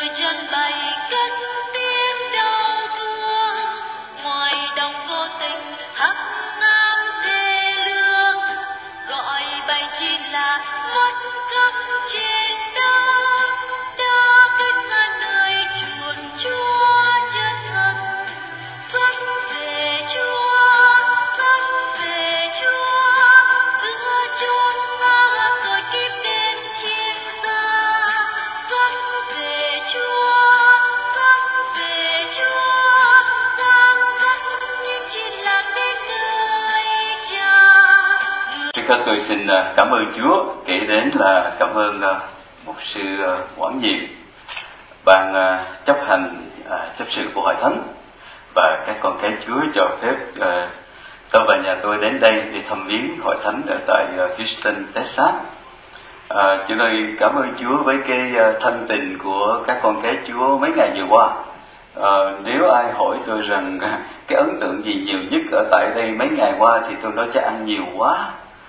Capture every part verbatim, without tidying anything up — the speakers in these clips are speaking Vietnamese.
Tôi xin cảm ơn Chúa, kể đến là cảm ơn mục sư Quảng Nhiệm, ban chấp hành chấp sự của Hội Thánh và các con cái Chúa cho phép tôi và nhà tôi đến đây để thăm viếng Hội Thánh ở tại Houston, Texas. À, chúng tôi cảm ơn Chúa với cái thân tình của các con cái Chúa mấy ngày vừa qua. À, nếu ai hỏi tôi rằng cái ấn tượng gì nhiều nhất ở tại đây mấy ngày qua thì tôi nói chắc ăn nhiều quá.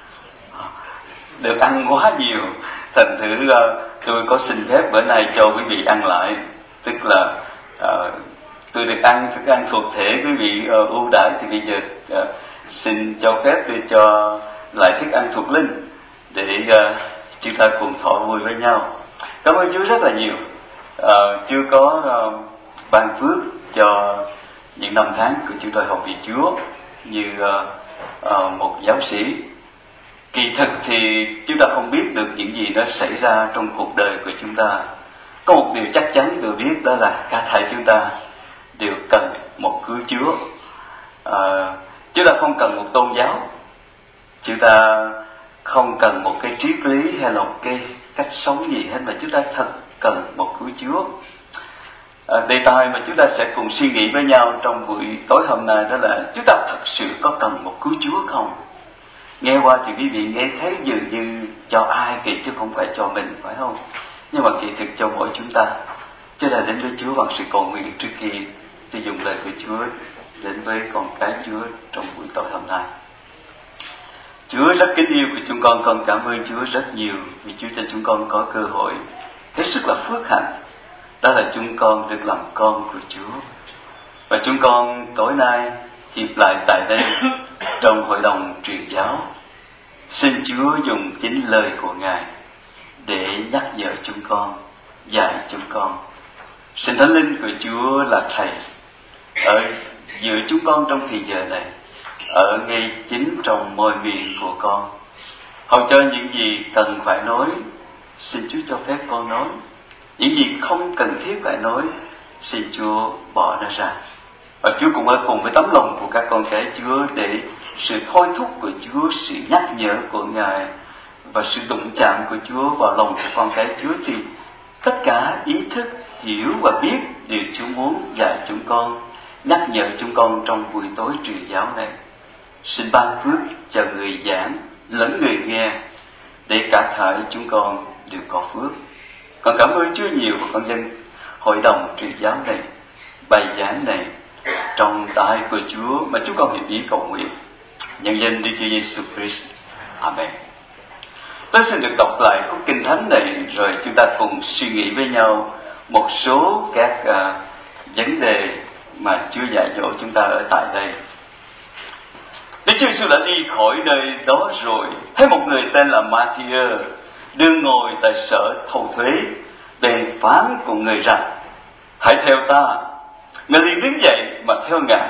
Được ăn quá nhiều, thành thử uh, tôi có xin phép bữa nay cho quý vị ăn lại, tức là uh, tôi được ăn thức ăn thuộc thể quý vị uh, ưu đãi, thì bây giờ uh, xin cho phép tôi cho lại thức ăn thuộc linh để uh, chúng ta cùng thọ vui với nhau. Cảm ơn Chúa rất là nhiều. Uh, Chúa có uh, ban phước cho những năm tháng của chúng tôi học về Chúa như uh, uh, một giáo sĩ. Kỳ thực thì chúng ta không biết được những gì nó xảy ra trong cuộc đời của chúng ta. Có một điều chắc chắn tôi biết, đó là cả thảy chúng ta đều cần một cứu Chúa. À, chúng ta không cần một tôn giáo, chúng ta không cần một cái triết lý hay là một cái cách sống gì hết, mà chúng ta thật cần một cứu Chúa. À, đề tài mà chúng ta sẽ cùng suy nghĩ với nhau trong buổi tối hôm nay đó là chúng ta thật sự có cần một cứu Chúa không? Nghe qua thì quý vị nghe thấy dường như cho ai kì chứ không phải cho mình, phải không? Nhưng mà kỳ thực cho mỗi chúng ta. Chúng ta đến với Chúa bằng sự cầu nguyện trước khi tôi dùng lời của Chúa đến với con cái Chúa trong buổi tối hôm nay. Chúa rất kính yêu của chúng con, con cảm ơn Chúa rất nhiều vì Chúa cho chúng con có cơ hội hết sức là phước hạnh, đó là chúng con được làm con của Chúa. Và chúng con tối nay hiệp lại tại đây trong hội đồng truyền giáo. Xin Chúa dùng chính lời của Ngài để nhắc nhở chúng con, dạy chúng con. Xin Thánh Linh của Chúa là Thầy ở giữa chúng con trong thời giờ này, ở ngay chính trong môi miệng của con, hầu cho những gì cần phải nói, xin Chúa cho phép con nói. Những gì không cần thiết phải nói, xin Chúa bỏ nó ra. Và Chúa cũng ở cùng với tấm lòng của các con cái Chúa để sự thôi thúc của Chúa, sự nhắc nhở của Ngài và sự đụng chạm của Chúa vào lòng của con cái Chúa, thì tất cả ý thức, hiểu và biết điều Chúa muốn dạy chúng con, nhắc nhở chúng con trong buổi tối truyền giáo này. Xin ban phước cho người giảng lẫn người nghe, để cả thảy chúng con đều có phước. Con cảm ơn Chúa nhiều và con dân hội đồng truyền giáo này, bài giảng này trong tay của Chúa mà chúng con hiệp ý cầu nguyện nhân danh Đức Chúa Giêsu Christ. Amen. Tôi xin được đọc lại khúc kinh thánh này rồi chúng ta cùng suy nghĩ với nhau một số các uh, vấn đề mà Chúa dạy dỗ chúng ta ở tại đây. Đức Chúa Giêsu đã đi khỏi nơi đó rồi, thấy một người tên là Ma-thi-ơ đương ngồi tại sở thâu thuế, bèn phán cùng người rằng: hãy theo ta. Người liền đứng dậy mà theo Ngài.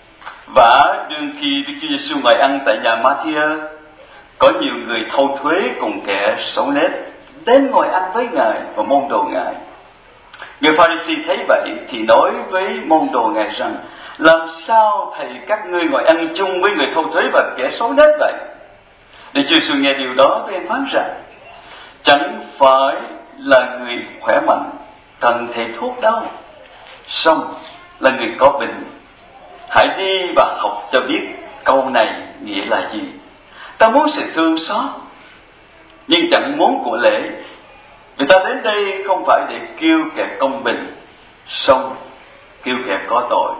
Và đương khi Đức Chúa Giêsu ngồi ăn tại nhà Ma-thi-ơ, có nhiều người thâu thuế cùng kẻ xấu nết đến ngồi ăn với Ngài và môn đồ Ngài. Người Pha-ri-si thấy vậy thì nói với môn đồ Ngài rằng: làm sao thầy các ngươi ngồi ăn chung với người thâu thuế và kẻ xấu nết vậy? Đức Chúa Giêsu nghe điều đó bèn phán rằng: chẳng phải là người khỏe mạnh cần thầy thuốc đâu, song là người có bệnh. Hãy đi và học cho biết câu này nghĩa là gì: ta muốn sự thương xót nhưng chẳng muốn của lễ. Vì ta đến đây không phải để kêu kẻ công bình, song kêu kẻ có tội.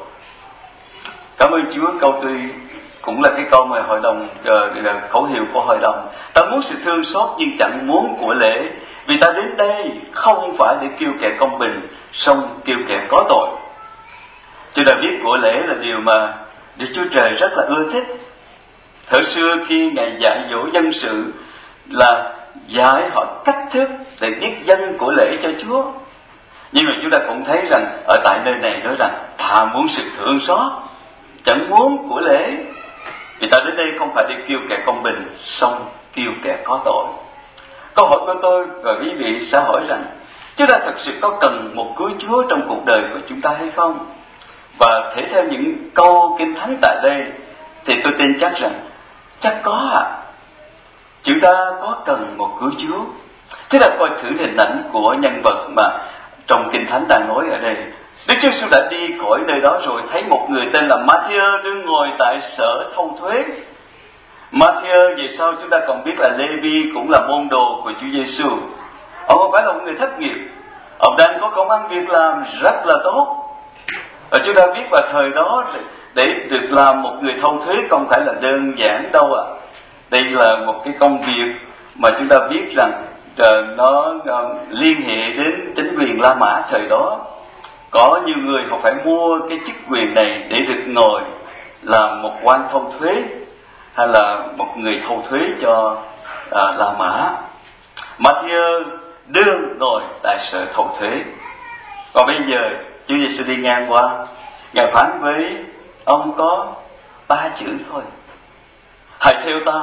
Cảm ơn Chúa. Câu tôi cũng là cái câu mà hội đồng uh, khẩu hiệu của hội đồng: ta muốn sự thương xót nhưng chẳng muốn của lễ, Vì ta đến đây không phải để kêu kẻ công bình, song kêu kẻ có tội. Chúa đã viết của lễ là điều mà Đức Chúa Trời rất là ưa thích. Thời xưa khi Ngài dạy dỗ dân sự là dạy họ cách thức để biết dâng của lễ cho Chúa. Nhưng mà chúng ta cũng thấy rằng ở tại nơi này nói rằng ta muốn sự thương xót, chẳng muốn của lễ. Vì ta đến đây không phải để kêu kẻ công bình, song kêu kẻ có tội. Câu hỏi của tôi và quý vị sẽ hỏi rằng chúng ta thật sự có cần một cứu Chúa trong cuộc đời của chúng ta hay không? Và thể theo những câu Kinh Thánh tại đây thì tôi tin chắc rằng chắc có ạ. À. Chúng ta có cần một cứu Chúa. Thế là coi thử hình ảnh của nhân vật mà trong Kinh Thánh đang nói ở đây. Đức Chúa Giêsu đã đi khỏi nơi đó rồi, thấy một người tên là Ma-thi-ơ đứng ngồi tại sở thâu thuế. Ma-thi-ơ về sau chúng ta còn biết là Lê-vi cũng là môn đồ của Chúa Giêsu. Ông không phải là một người thất nghiệp, ông đang có công ăn việc làm rất là tốt. Ở chúng ta biết vào thời đó để được làm một người thâu thuế không phải là đơn giản đâu ạ. À. Đây là một cái công việc mà chúng ta biết rằng uh, nó uh, liên hệ đến chính quyền La Mã thời đó. Có nhiều người họ phải mua cái chức quyền này để được ngồi làm một quan thâu thuế hay là một người thâu thuế cho uh, La Mã. Ma-thi-ơ đương ngồi tại sở thâu thuế. Còn bây giờ Chúa Giêsu đi ngang qua, Ngài phán với ông có ba chữ thôi: hãy theo ta.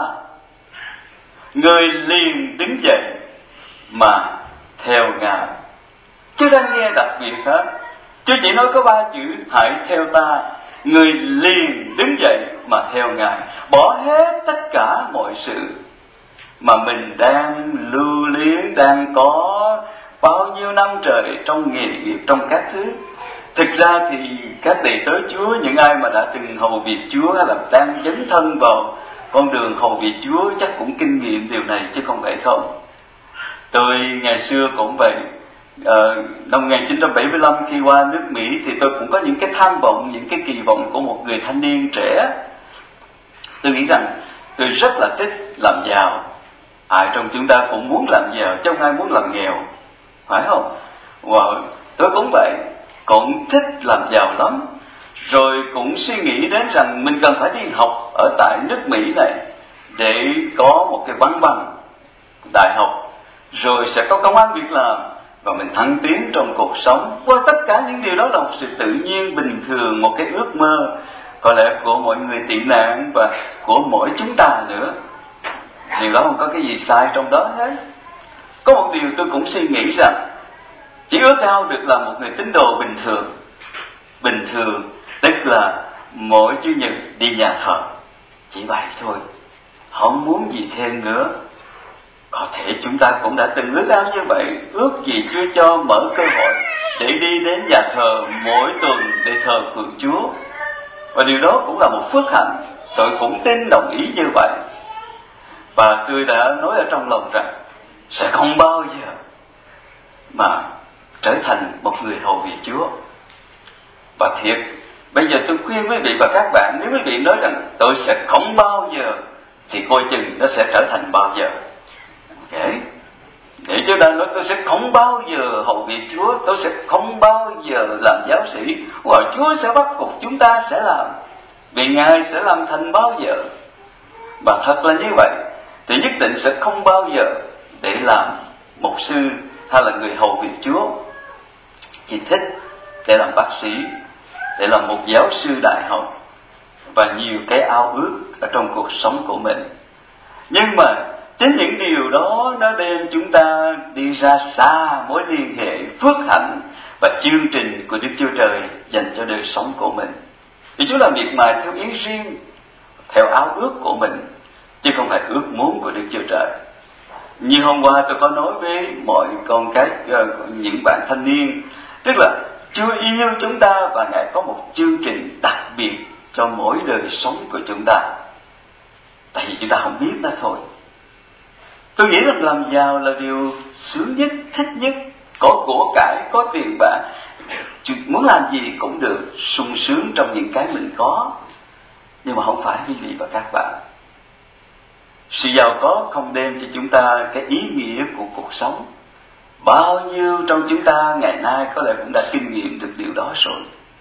Người liền đứng dậy mà theo Ngài. Chứ đang nghe đặc biệt hết. Chứ chỉ nói có ba chữ hãy theo ta. Người liền đứng dậy mà theo Ngài, bỏ hết tất cả mọi sự mà mình đang lưu luyến, đang có bao nhiêu năm trời trong nghề nghiệp, trong các thứ. Thực ra thì các đệ tớ Chúa, những ai mà đã từng hầu việc Chúa hay là đang dấn thân vào con đường hầu việc Chúa chắc cũng kinh nghiệm điều này chứ không phải không. Tôi ngày xưa cũng vậy. Ờ, năm một nghìn chín trăm bảy mươi lăm khi qua nước Mỹ thì tôi cũng có những cái tham vọng, những cái kỳ vọng của một người thanh niên trẻ. Tôi nghĩ rằng tôi rất là thích làm giàu. Ai trong chúng ta cũng muốn làm giàu, chứ không ai muốn làm nghèo, phải không? Wow, tôi cũng vậy, cũng thích làm giàu lắm. Rồi cũng suy nghĩ đến rằng mình cần phải đi học ở tại nước Mỹ này để có một cái văn bằng đại học, rồi sẽ có công ăn việc làm và mình thăng tiến trong cuộc sống. Qua tất cả những điều đó là một sự tự nhiên bình thường, một cái ước mơ có lẽ của mọi người tị nạn và của mỗi chúng ta nữa. Điều đó không có cái gì sai trong đó hết. Có một điều tôi cũng suy nghĩ rằng chỉ ước ao được là một người tín đồ bình thường. Bình thường tức là mỗi Chủ nhật đi nhà thờ, chỉ vậy thôi, không muốn gì thêm nữa. Có thể chúng ta cũng đã từng ước ao như vậy, ước gì Chúa cho mở cơ hội để đi đến nhà thờ mỗi tuần để thờ phượng Chúa. Và điều đó cũng là một phước hạnh, tôi cũng tin đồng ý như vậy. Và tôi đã nói ở trong lòng rằng sẽ không bao giờ mà trở thành một người hầu việc Chúa. Và thiệt, bây giờ tôi khuyên quý vị và các bạn, nếu quý vị nói rằng tôi sẽ không bao giờ, thì coi chừng nó sẽ trở thành bao giờ. Okay. Để chúng ta nói tôi sẽ không bao giờ hầu việc Chúa, tôi sẽ không bao giờ làm giáo sĩ, và Chúa sẽ bắt buộc chúng ta sẽ làm, vì Ngài sẽ làm thành bao giờ. Và thật là như vậy, thì nhất định sẽ không bao giờ để làm mục sư hay là người hầu việc Chúa. Chỉ thích để làm bác sĩ, để làm một giáo sư đại học và nhiều cái ao ước ở trong cuộc sống của mình. Nhưng mà chính những điều đó nó đem chúng ta đi ra xa mối liên hệ phước hạnh và chương trình của Đức Chúa Trời dành cho đời sống của mình. Vì Chúa làm miệt mài theo ý riêng, theo áo ước của mình, chứ không phải ước muốn của Đức Chúa Trời. Như hôm qua tôi có nói với mọi con cái, những bạn thanh niên, tức là Chúa yêu chúng ta và Ngài có một chương trình đặc biệt cho mỗi đời sống của chúng ta. Tại vì chúng ta không biết đó thôi. Tôi nghĩ rằng làm giàu là điều sướng nhất, thích nhất, có của cải, có tiền bạc, muốn làm gì cũng được, sung sướng trong những cái mình có. Nhưng mà không phải quý vị và các bạn. Sự giàu có không đem cho chúng ta cái ý nghĩa của cuộc sống. Bao nhiêu trong chúng ta ngày nay có lẽ cũng đã kinh nghiệm được điều đó rồi.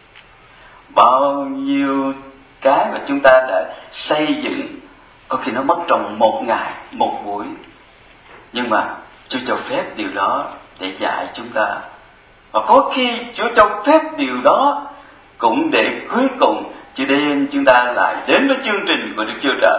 Bao nhiêu cái mà chúng ta đã xây dựng, có khi nó mất trong một ngày, một buổi, nhưng mà Chúa cho phép điều đó để dạy chúng ta. Và có khi Chúa cho phép điều đó cũng để cuối cùng Chúa đem chúng ta lại đến với chương trình của Đức Chúa Trời.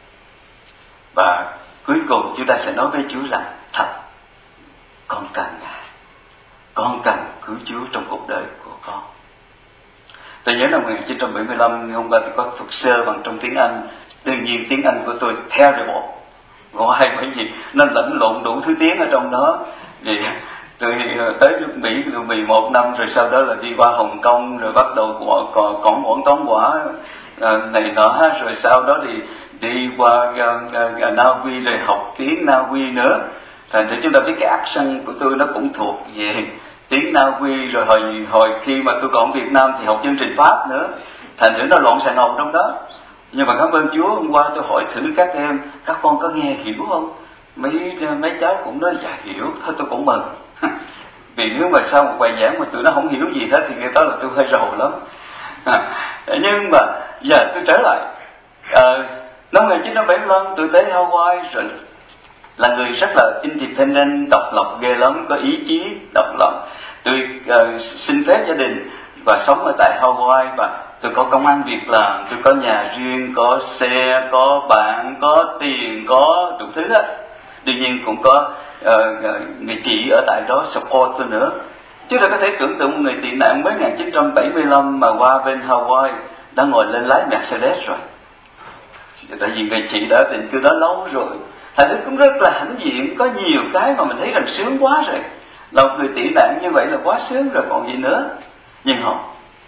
Và cuối cùng chúng ta sẽ nói với Chúa rằng: thật, con cần Ngài, con cần cứu Chúa trong cuộc đời của con. Tôi nhớ năm một nghìn chín trăm bảy mươi lăm, hôm qua tôi có thuật sơ bằng trong tiếng Anh. Đương nhiên tiếng Anh của tôi terrible, gọi bởi vì nó lẫn lộn đủ thứ tiếng ở trong đó. Vì tôi tới nước Mỹ mười một năm, rồi sau đó là đi qua Hồng Kông, rồi bắt đầu còn còn quẩn tóm quả này nọ, rồi sau đó thì đi qua uh, Na Uy, rồi học tiếng Na Uy nữa. Thành ra chúng ta biết cái accent của tôi nó cũng thuộc về tiếng Na Uy. Rồi hồi hồi khi mà tôi còn ở Việt Nam thì học chương trình Pháp nữa, thành ra nó loạn xà ngầu trong đó. Nhưng mà cảm ơn Chúa, hôm qua tôi hỏi thử các em, các con có nghe hiểu không? Mấy mấy cháu cũng nói dạ hiểu. Thôi tôi cũng mừng. Vì nếu mà sau một bài giảng mà tụi nó không hiểu gì hết thì người ta là tôi hơi rầu lắm. À, nhưng mà giờ tôi trở lại. À, năm một nghìn chín trăm bảy mươi lăm tôi tới Hawaii, rồi là người rất là independent, độc lập ghê lắm, có ý chí độc lập. Tôi uh, xin phép gia đình và sống ở tại Hawaii, và tôi có công ăn việc làm, tôi có nhà riêng, có xe, có bạn, có tiền, có đủ thứ hết. Đương nhiên cũng có uh, người chị ở tại đó support tôi nữa. Chứ là có thể tưởng tượng một người tị nạn mới một nghìn chín trăm bảy mươi lăm mà qua bên Hawaii đã ngồi lên lái Mercedes rồi. Tại vì người chị đã định cư đó lâu rồi. Thành ra cũng rất là hãnh diện, có nhiều cái mà mình thấy rằng sướng quá rồi. Là một người tị nạn như vậy là quá sướng rồi còn gì nữa. Nhưng không,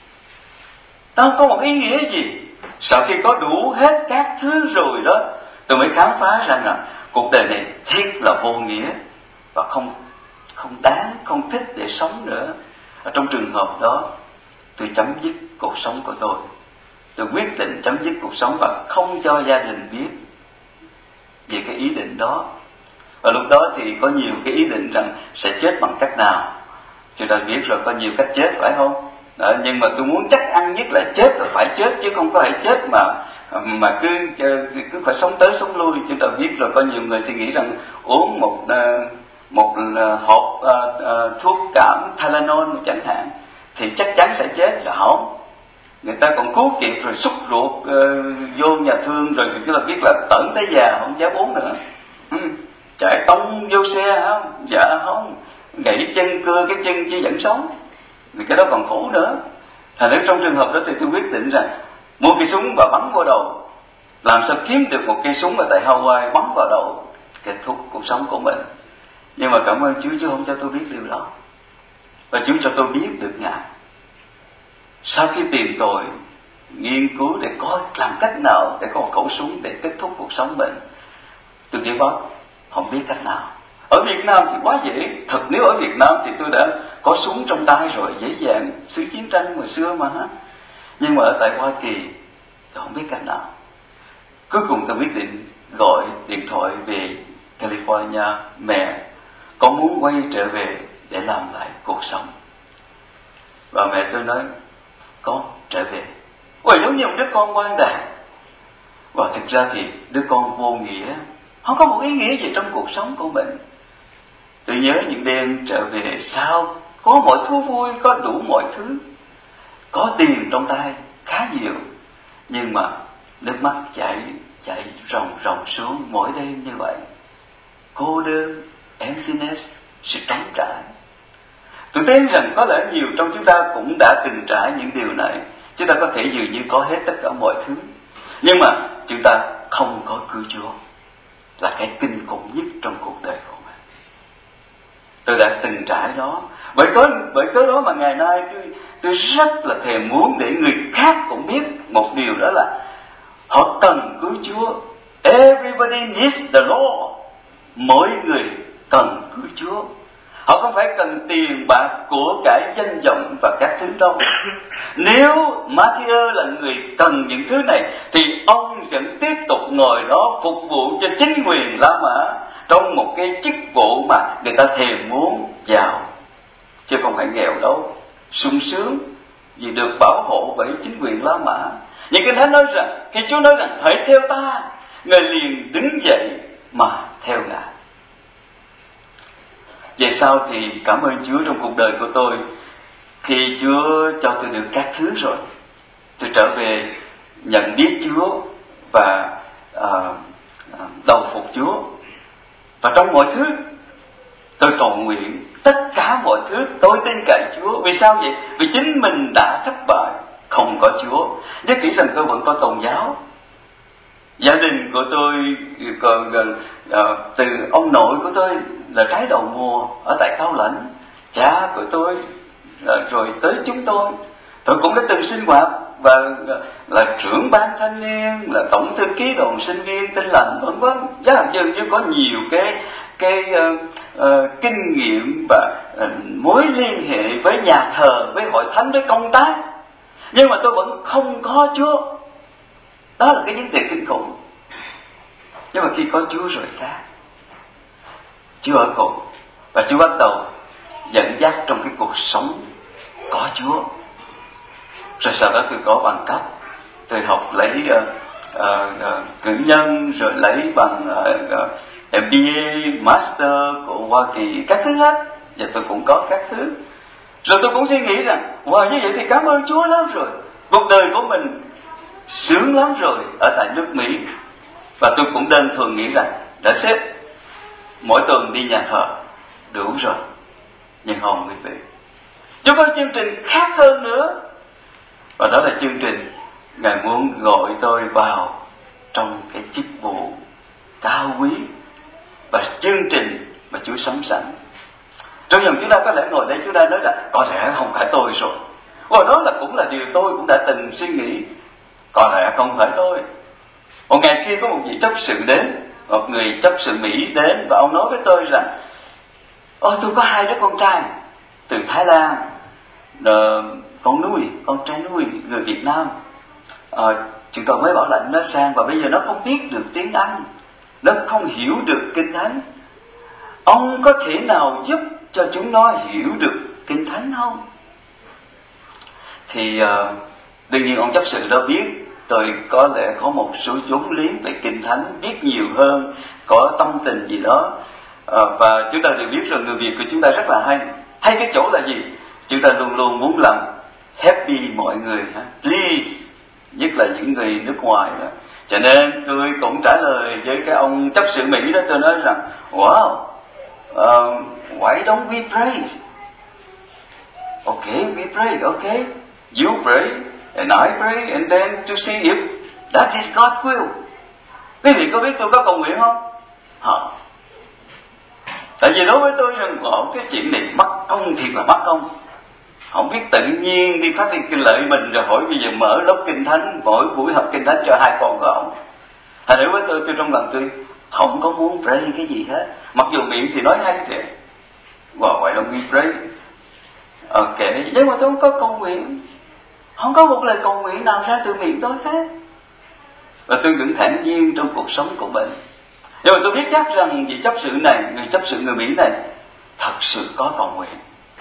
nó không có một ý nghĩa gì. Sau khi có đủ hết các thứ rồi đó, tôi mới khám phá rằng là cuộc đời này thiết là vô nghĩa và không không đáng, không thích để sống nữa. Ở trong trường hợp đó, tôi chấm dứt cuộc sống của tôi. Tôi quyết định chấm dứt cuộc sống và không cho gia đình biết về cái ý định đó. Và lúc đó thì có nhiều cái ý định rằng sẽ chết bằng cách nào. Chúng ta biết rồi, có nhiều cách chết phải không? Đó, nhưng mà tôi muốn chắc ăn nhất là chết là phải chết, chứ không có thể chết mà mà cứ cứ phải sống tới sống lui. Chúng ta biết rồi, có nhiều người thì nghĩ rằng uống một một hộp uh, uh, thuốc cảm Tylenol chẳng hạn thì chắc chắn sẽ chết. Là không, người ta còn cứu kịp rồi xúc ruột uh, vô nhà thương, rồi chúng ta biết là tận tới già không dám uống nữa. Ừ. Chạy tông vô xe hả? Dạ không, gãy chân, cưa cái chân chứ vẫn sống, vì cái đó còn khổ nữa. Thành ra trong trường hợp đó thì tôi quyết định rằng mua cây súng và bắn vào đầu. Làm sao kiếm được một cây súng ở tại Hawaii bắn vào đầu, kết thúc cuộc sống của mình. Nhưng mà cảm ơn Chúa, Chúa không cho tôi biết điều đó. Và Chúa cho tôi biết được Ngài. Sau khi tìm tòi, nghiên cứu để coi làm cách nào để có một khẩu súng để kết thúc cuộc sống mình, tôi biết đó, không biết cách nào. Ở Việt Nam thì quá dễ. Thật, nếu ở Việt Nam thì tôi đã có súng trong tay rồi, dễ dàng, xứ chiến tranh hồi xưa mà ha. Nhưng mà ở tại Hoa Kỳ tôi không biết cách nào. Cuối cùng tôi quyết định gọi điện thoại về California: mẹ, con muốn quay trở về để làm lại cuộc sống. Và mẹ tôi nói: con trở về. Ôi, giống như một đứa con ngoan đàn. Và thực ra thì đứa con vô nghĩa, không có một ý nghĩa gì trong cuộc sống của mình. Tôi nhớ những đêm trở về sau, có mọi thú vui, có đủ mọi thứ, có tiền trong tay khá nhiều, nhưng mà nước mắt chảy chảy ròng ròng xuống mỗi đêm như vậy. Cô đơn, emptiness, sự trống trải. Tôi tin rằng có lẽ nhiều trong chúng ta cũng đã từng trải những điều này. Chúng ta có thể dường như có hết tất cả mọi thứ, nhưng mà chúng ta không có cứu Chúa, là cái kinh khủng nhất trong cuộc đời của mình. Tôi đã từng trải đó. Bởi cớ, bởi cớ đó mà ngày nay tôi, tôi rất là thèm muốn để người khác cũng biết một điều, đó là họ cần cứu Chúa. Everybody needs the Lord. Mỗi người cần cứu Chúa. Họ không phải cần tiền bạc, của cải, danh vọng và các thứ đâu. Nếu Matthew là người cần những thứ này thì ông vẫn tiếp tục ngồi đó phục vụ cho chính quyền La Mã, trong một cái chức vụ mà người ta thèm muốn vào, chứ không phải nghèo đâu, sung sướng vì được bảo hộ bởi chính quyền La Mã. Nhưng Kinh Thánh nói rằng, khi Chúa nói rằng hãy theo ta, Ngài liền đứng dậy mà theo Ngài. Về sau thì cảm ơn Chúa trong cuộc đời của tôi, khi Chúa cho tôi được các thứ rồi, tôi trở về nhận biết Chúa và uh, đầu phục Chúa. Và trong mọi thứ tôi cầu nguyện, tất cả mọi thứ tôi tin cậy Chúa. Vì sao vậy? Vì chính mình đã thất bại, không có Chúa. Nhớ kỹ rằng tôi vẫn có tôn giáo. Gia đình của tôi còn uh, từ ông nội của tôi là trái đầu mùa ở tại Cao Lãnh, cha của tôi uh, rồi tới chúng tôi, tôi cũng đã từng sinh hoạt và là trưởng ban thanh niên, là tổng thư ký đoàn sinh viên Tin Lành, vân vân. Giá làm dường như có nhiều cái cái uh, uh, kinh nghiệm và uh, mối liên hệ với nhà thờ, với hội thánh, với công tác, nhưng mà tôi vẫn không có Chúa. Đó là cái vấn đề kinh khủng. Nhưng mà khi có Chúa rồi khác. Chúa ở cùng, và Chúa bắt đầu dẫn dắt trong cái cuộc sống có Chúa. Rồi sau đó tôi có bằng cấp, tôi học lấy uh, uh, uh, cử nhân, rồi lấy bằng uh, uh, em bê a, Master của Hoa Kỳ, các thứ hết. Và tôi cũng có các thứ. Rồi tôi cũng suy nghĩ rằng, wow, như vậy thì cảm ơn Chúa lắm rồi. Cuộc đời của mình sướng lắm rồi ở tại nước Mỹ. Và tôi cũng đơn thuần nghĩ rằng, đã xếp mỗi tuần đi nhà thờ đủ rồi. Nhưng không, quý vị, Chúa có chương trình khác hơn nữa. Và đó là chương trình Ngài muốn gọi tôi vào trong cái chức vụ cao quý và chương trình mà Chúa sắm sẵn. Trong dòng chúng ta có lẽ ngồi đây chúng ta nói rằng có lẽ không phải tôi rồi. Và đó là cũng là điều tôi cũng đã từng suy nghĩ. Có lẽ không phải tôi. Một ngày kia có một vị chấp sự đến, một người chấp sự Mỹ đến, và ông nói với tôi rằng, ôi tôi có hai đứa con trai từ Thái Lan, uh, con nuôi, con trai nuôi người Việt Nam. Uh, chúng tôi mới bảo lãnh nó sang, và bây giờ nó không biết được tiếng Anh, nó không hiểu được Kinh Thánh. Ông có thể nào giúp cho chúng nó hiểu được Kinh Thánh không? Thì uh, đương nhiên ông chấp sự đó biết tôi có lẽ có một số vốn liếng về Kinh Thánh, biết nhiều hơn, có tâm tình gì đó. À, và chúng ta đều biết rồi, người Việt của chúng ta rất là hay. Hay cái chỗ là gì? Chúng ta luôn luôn muốn làm happy mọi người, ha? Please, nhất là những người nước ngoài đó. Cho nên tôi cũng trả lời với cái ông chấp sự Mỹ đó, tôi nói rằng, wow, uh, why don't we pray? Okay, we pray, okay. You pray, and I pray, and then to see if that is God's will. Quý vị có biết tôi có cầu nguyện không? Hả? Tại vì đối với tôi rằng, wow, cái chuyện này mất công thiệt là mất công. Không biết tự nhiên đi phát đi kinh lợi mình, rồi hỏi bây giờ mở lớp Kinh Thánh, mỗi buổi học Kinh Thánh cho hai con của ổng. Thành nếu với tôi, tôi trong lòng tôi không có muốn pray cái gì hết. Mặc dù miệng thì nói hay thiệt. Wow, why don't we pray? Ok, nhưng mà tôi không có cầu nguyện. Không có một lời cầu nguyện nào ra từ miệng tôi hết. Và tôi vẫn thản nhiên trong cuộc sống của mình. Nhưng mà tôi biết chắc rằng vị chấp sự này, người chấp sự người Mỹ này, thật sự có cầu nguyện.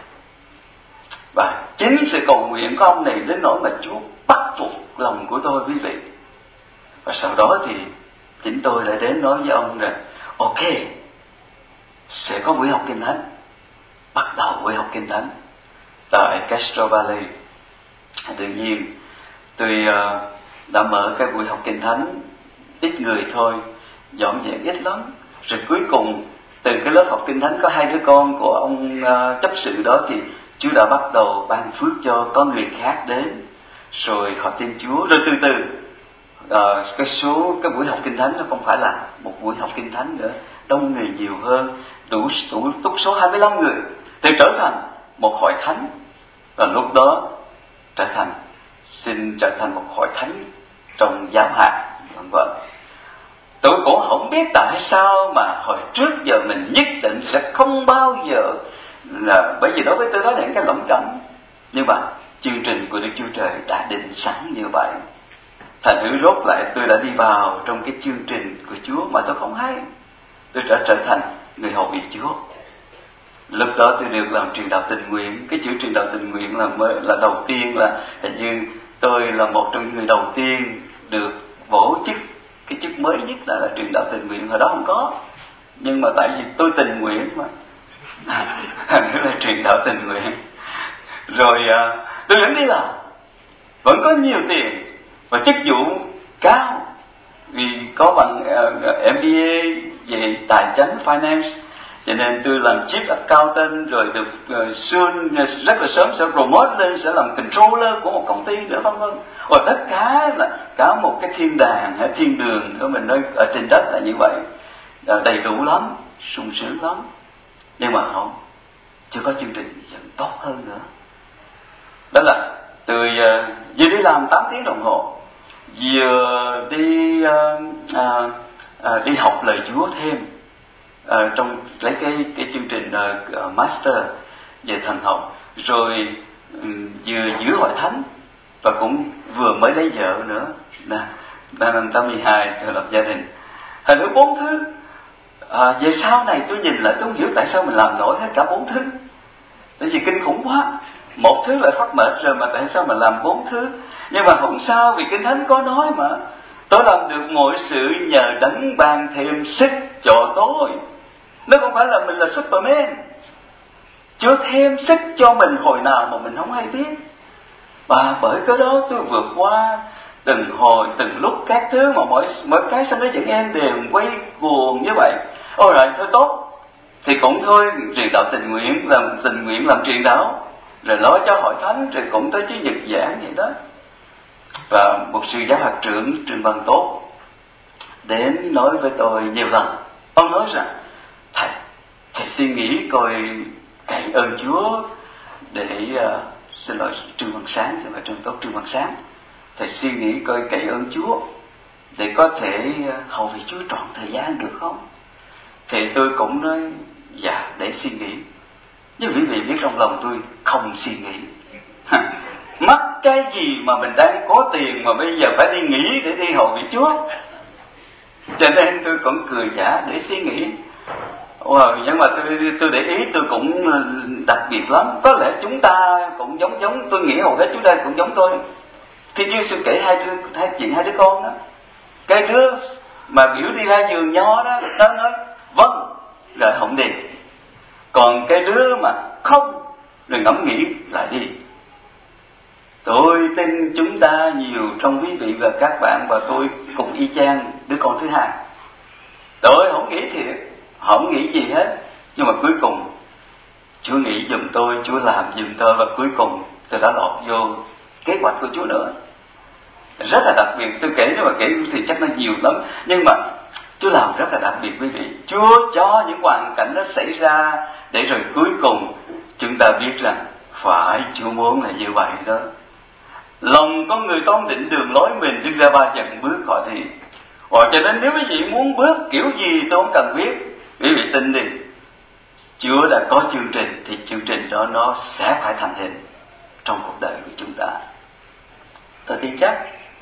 Và chính sự cầu nguyện của ông này đến nỗi mà Chúa bắt phục lòng của tôi, quý vị. Và sau đó thì chính tôi lại đến nói với ông rằng, ok, sẽ có buổi học Kinh Thánh. Bắt đầu buổi học Kinh Thánh tại Castro Valley. Tự nhiên tôi uh, đã mở cái buổi học Kinh Thánh, ít người thôi, dọn dẹp ít lắm. Rồi cuối cùng từ cái lớp học Kinh Thánh có hai đứa con của ông uh, chấp sự đó, thì Chúa đã bắt đầu ban phước cho có người khác đến, rồi họ tin Chúa. Rồi từ từ uh, cái số cái buổi học Kinh Thánh nó không phải là một buổi học Kinh Thánh nữa, đông người nhiều hơn, đủ đủ túc số hai mươi lăm người, thì trở thành một hội thánh. Và lúc đó trở thành xin trở thành một hội thánh trong giáo hạt, vân vân. Tôi cũng không biết tại sao mà hồi trước giờ mình nhất định sẽ không bao giờ là, bởi vì đối với tôi đó là những cái lẩm cẩm. Nhưng mà chương trình của Đức Chúa Trời đã định sẵn như vậy. Thành thử rốt lại tôi đã đi vào trong cái chương trình của Chúa mà tôi không hay. tôi đã trở thành người hầu việc Chúa. Lúc đó tôi được làm truyền đạo tình nguyện. Cái chữ truyền đạo tình nguyện là mới là đầu tiên, là hình như tôi là một trong những người đầu tiên được bổ chức cái chức mới nhất, là, là truyền đạo tình nguyện. Hồi đó không có, nhưng mà tại vì tôi tình nguyện mà nữa là truyền đạo tình nguyện. Rồi à, tôi vẫn đi làm, vẫn có nhiều tiền và chức vụ cao, vì có bằng uh, em bê a về tài chính finance, cho nên tôi làm chief accountant, rồi được uh, soon rất là sớm sẽ promote lên, sẽ làm controller của một công ty nữa, vân vân. Và tất cả là cả một cái thiên đàng hay thiên đường của mình nói ở trên đất là như vậy, uh, đầy đủ lắm, sung sướng lắm. Nhưng mà không, chưa có chương trình vẫn tốt hơn nữa. Đó là tôi uh, vừa đi làm tám tiếng đồng hồ, vừa đi uh, uh, uh, đi học lời Chúa thêm uh, trong lấy cái cái chương trình uh, master về thần học, rồi um, vừa giữ hội thánh và cũng vừa mới lấy vợ nữa. Nè, năm tám mươi hai tôi lập gia đình. Thành thử bốn thứ. À, về sau này tôi nhìn lại tôi không hiểu tại sao mình làm nổi hết cả bốn thứ. Tại vì kinh khủng quá. Một thứ lại phát mệt rồi mà tại sao mình làm bốn thứ? Nhưng mà không sao, vì Kinh Thánh có nói mà. Tôi làm được mọi sự nhờ Đấng ban thêm sức cho tôi. Nó không phải là mình là Superman. Chúa thêm sức cho mình hồi nào mà mình không hay biết. Và bởi cái đó tôi vượt qua từng hồi, từng lúc các thứ mà mỗi, mỗi cái sao nó vẫn em đều quay cuồng như vậy. Ôi rồi, thôi tốt. Thì cũng thôi, truyền đạo tình nguyện, làm tình nguyện làm truyền đạo. Rồi lo cho hội thánh, rồi cũng tới chứ nhật giảng vậy đó. Và một sư giáo hạt trưởng Trương Văn Tốt đến nói với tôi nhiều lần. Ông nói rằng, thầy, thầy suy nghĩ coi cậy ơn Chúa để, uh, xin lỗi Trương Văn Sáng, chứ không phải Trương Tốt, Trương Văn Sáng. Thầy suy nghĩ coi cậy ơn Chúa để có thể uh, hầu việc Chúa trọn thời gian được không? Thì tôi cũng nói, dạ, để suy nghĩ. Nhưng quý vị biết trong lòng tôi không suy nghĩ. Mắc cái gì mà mình đang có tiền mà bây giờ phải đi nghỉ để đi hầu việc Chúa? Cho nên tôi cũng cười giả để suy nghĩ. Wow, nhưng mà tôi tôi để ý tôi cũng đặc biệt lắm. Có lẽ chúng ta cũng giống giống, tôi nghĩ hầu hết chúng ta cũng giống tôi. Thì Chúa Giêsu kể hai đứa hai chuyện hai đứa con đó. Cái đứa mà biểu đi ra vườn nho đó, nó nói vâng rồi không đi. Còn cái đứa mà không rồi ngẫm nghĩ lại đi. Tôi tin chúng ta nhiều trong quý vị và các bạn và tôi cũng y chang đứa con thứ hai. Tôi không nghĩ thiệt, không nghĩ gì hết. Nhưng mà cuối cùng Chúa nghĩ giùm tôi, Chúa làm giùm tôi, và cuối cùng tôi đã lọt vô kế hoạch của Chúa nữa. Rất là đặc biệt. Tôi kể nếu mà kể thì chắc nó nhiều lắm. Nhưng mà Chúa làm rất là đặc biệt quý vị. Chúa cho những hoàn cảnh đó xảy ra để rồi cuối cùng chúng ta biết rằng phải Chúa muốn là như vậy đó. Lòng con người toan định đường lối mình, Đức Giê-va dần bước khỏi thì. Hoặc cho nên nếu quý vị muốn bước kiểu gì tôi không cần biết, quý vị tin đi, Chúa đã có chương trình thì chương trình đó nó sẽ phải thành hình trong cuộc đời của chúng ta. Tôi tin chắc.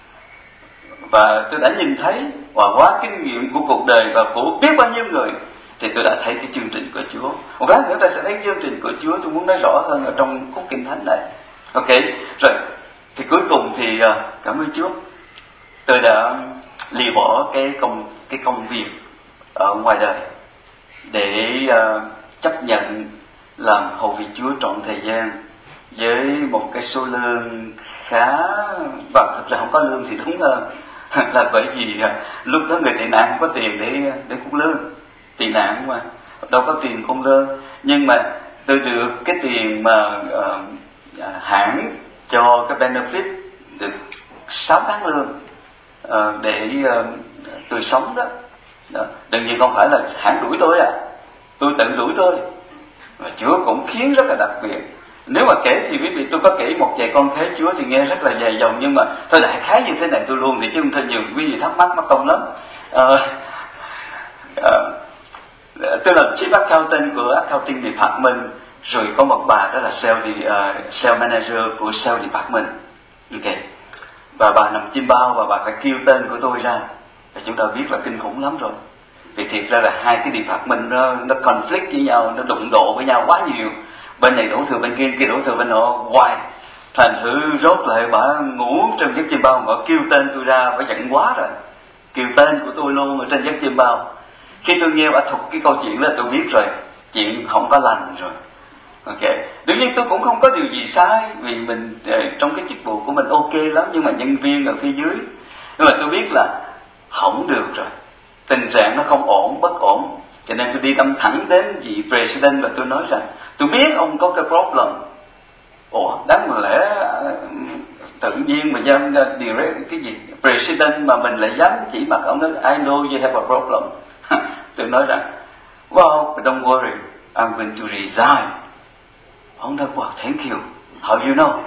Và tôi đã nhìn thấy và qua kinh nghiệm của cuộc đời và của biết bao nhiêu người thì tôi đã thấy cái chương trình của Chúa. Một lát nữa ta sẽ thấy chương trình của Chúa. Tôi muốn nói rõ hơn ở trong khúc kinh thánh này. Ok, rồi thì cuối cùng thì cảm ơn Chúa, tôi đã lìa bỏ cái công cái công việc ở ngoài đời để uh, chấp nhận làm hầu việc Chúa trọn thời gian với một cái số lương khá, và thực ra không có lương thì đúng hơn là bởi vì uh, lúc đó người tị nạn không có tiền để để cung lương, tị nạn mà đâu có tiền cung lương. Nhưng mà tôi được cái tiền mà uh, hãng cho cái benefit được sáu tháng lương uh, để uh, tôi sống đó. Đó. Đương nhiên không phải là hãng đuổi tôi à, tôi tự đuổi tôi. Và Chúa cũng khiến rất là đặc biệt. Nếu mà kể thì quý vị, tôi có kể một vài con thấy Chúa thì nghe rất là dài dòng, nhưng mà tôi đại khái như thế này tôi luôn, thì chứ không thôi nhiều quý vị thắc mắc mất công lắm. Uh, uh, tôi làm chief accountant của accounting department, rồi có một bà đó là sales, uh, sales manager của sales department. Ok. Và bà nằm chim bao và bà phải kêu tên của tôi ra, và chúng ta biết là kinh khủng lắm rồi. Vì thiệt ra là hai cái department nó, nó conflict với nhau, nó đụng độ với nhau quá nhiều. Bên này đổ thừa bên kia, kia đổ thừa bên nọ hoài. Thành thử rốt lại bà ngủ trong giấc chim bao, bà kêu tên tôi ra, bà giận quá rồi, kêu tên của tôi luôn ở trên giấc chim bao. Khi tôi nghe bà thuật cái câu chuyện đó, tôi biết rồi, chuyện không có lành rồi. Ok, đương nhiên tôi cũng không có điều gì sai, vì mình trong cái chức vụ của mình ok lắm, nhưng mà nhân viên ở phía dưới. Nhưng mà tôi biết là không được rồi, tình trạng nó không ổn, bất ổn. Cho nên tôi đi đâm thẳng đến vị president và tôi nói rằng tôi biết ông có cái problem. Ủa, đáng lẽ tự nhiên mà dám direct cái gì president mà mình lại dám chỉ mặt ông nói I know you have a problem. Tôi nói rằng well, don't worry, I'm going to resign. Ông nói wow, thank you, how you know?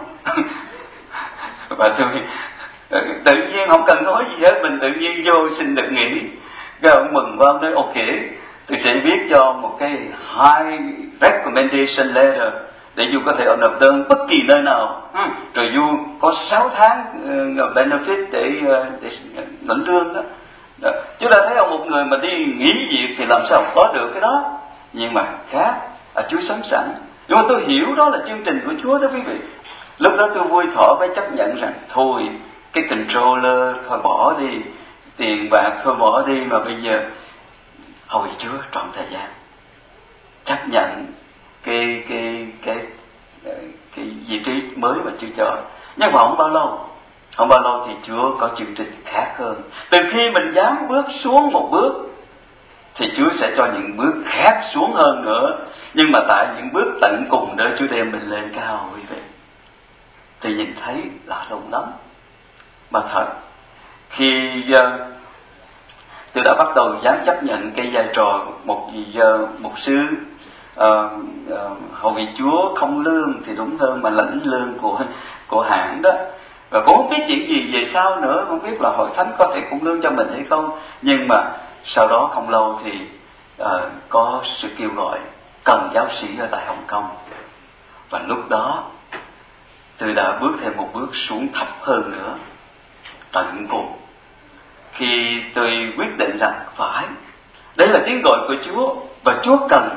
Và tôi tự nhiên không cần nói gì hết, mình tự nhiên vô xin được nghỉ. Cái ông mừng và ông nói ok, tôi sẽ viết cho một cái high recommendation letter để Du có thể nộp đơn bất kỳ nơi nào, ừ. Rồi Du có sáu tháng uh, benefit để, uh, để lãnh lương đó. Đó. Chúng ta thấy ông một người mà đi nghỉ việc thì làm sao có được cái đó. Nhưng mà khác, à, Chúa sắm sẵn. Nhưng mà tôi hiểu đó là chương trình của Chúa đó quý vị. Lúc đó tôi vui thỏ với chấp nhận rằng thôi cái controller thôi bỏ đi, tiền bạc thôi bỏ đi, mà bây giờ hầu Chúa trọn thời gian, chấp nhận cái cái cái cái, cái vị trí mới mà Chúa cho. Nhưng mà không bao lâu, không bao lâu thì Chúa có chương trình khác hơn. Từ khi mình dám bước xuống một bước thì Chúa sẽ cho những bước khác xuống hơn nữa. Nhưng mà tại những bước tận cùng đó Chúa đem mình lên cao quý vị. Thì nhìn thấy lạ lùng lắm. Mà thật, khi uh, tôi đã bắt đầu dám chấp nhận cái vai trò một vị uh, mục sư, uh, uh, hầu vị Chúa không lương thì đúng hơn, mà lãnh lương của của hãng đó, và cũng không biết chuyện gì về sau nữa, không biết là hội thánh có thể cung lương cho mình hay không. Nhưng mà sau đó không lâu thì uh, có sự kêu gọi cần giáo sĩ ở tại Hồng Kông, và lúc đó tôi đã bước thêm một bước xuống thấp hơn nữa, tận cùng, khi tôi quyết định rằng phải, đấy là tiếng gọi của Chúa và Chúa cần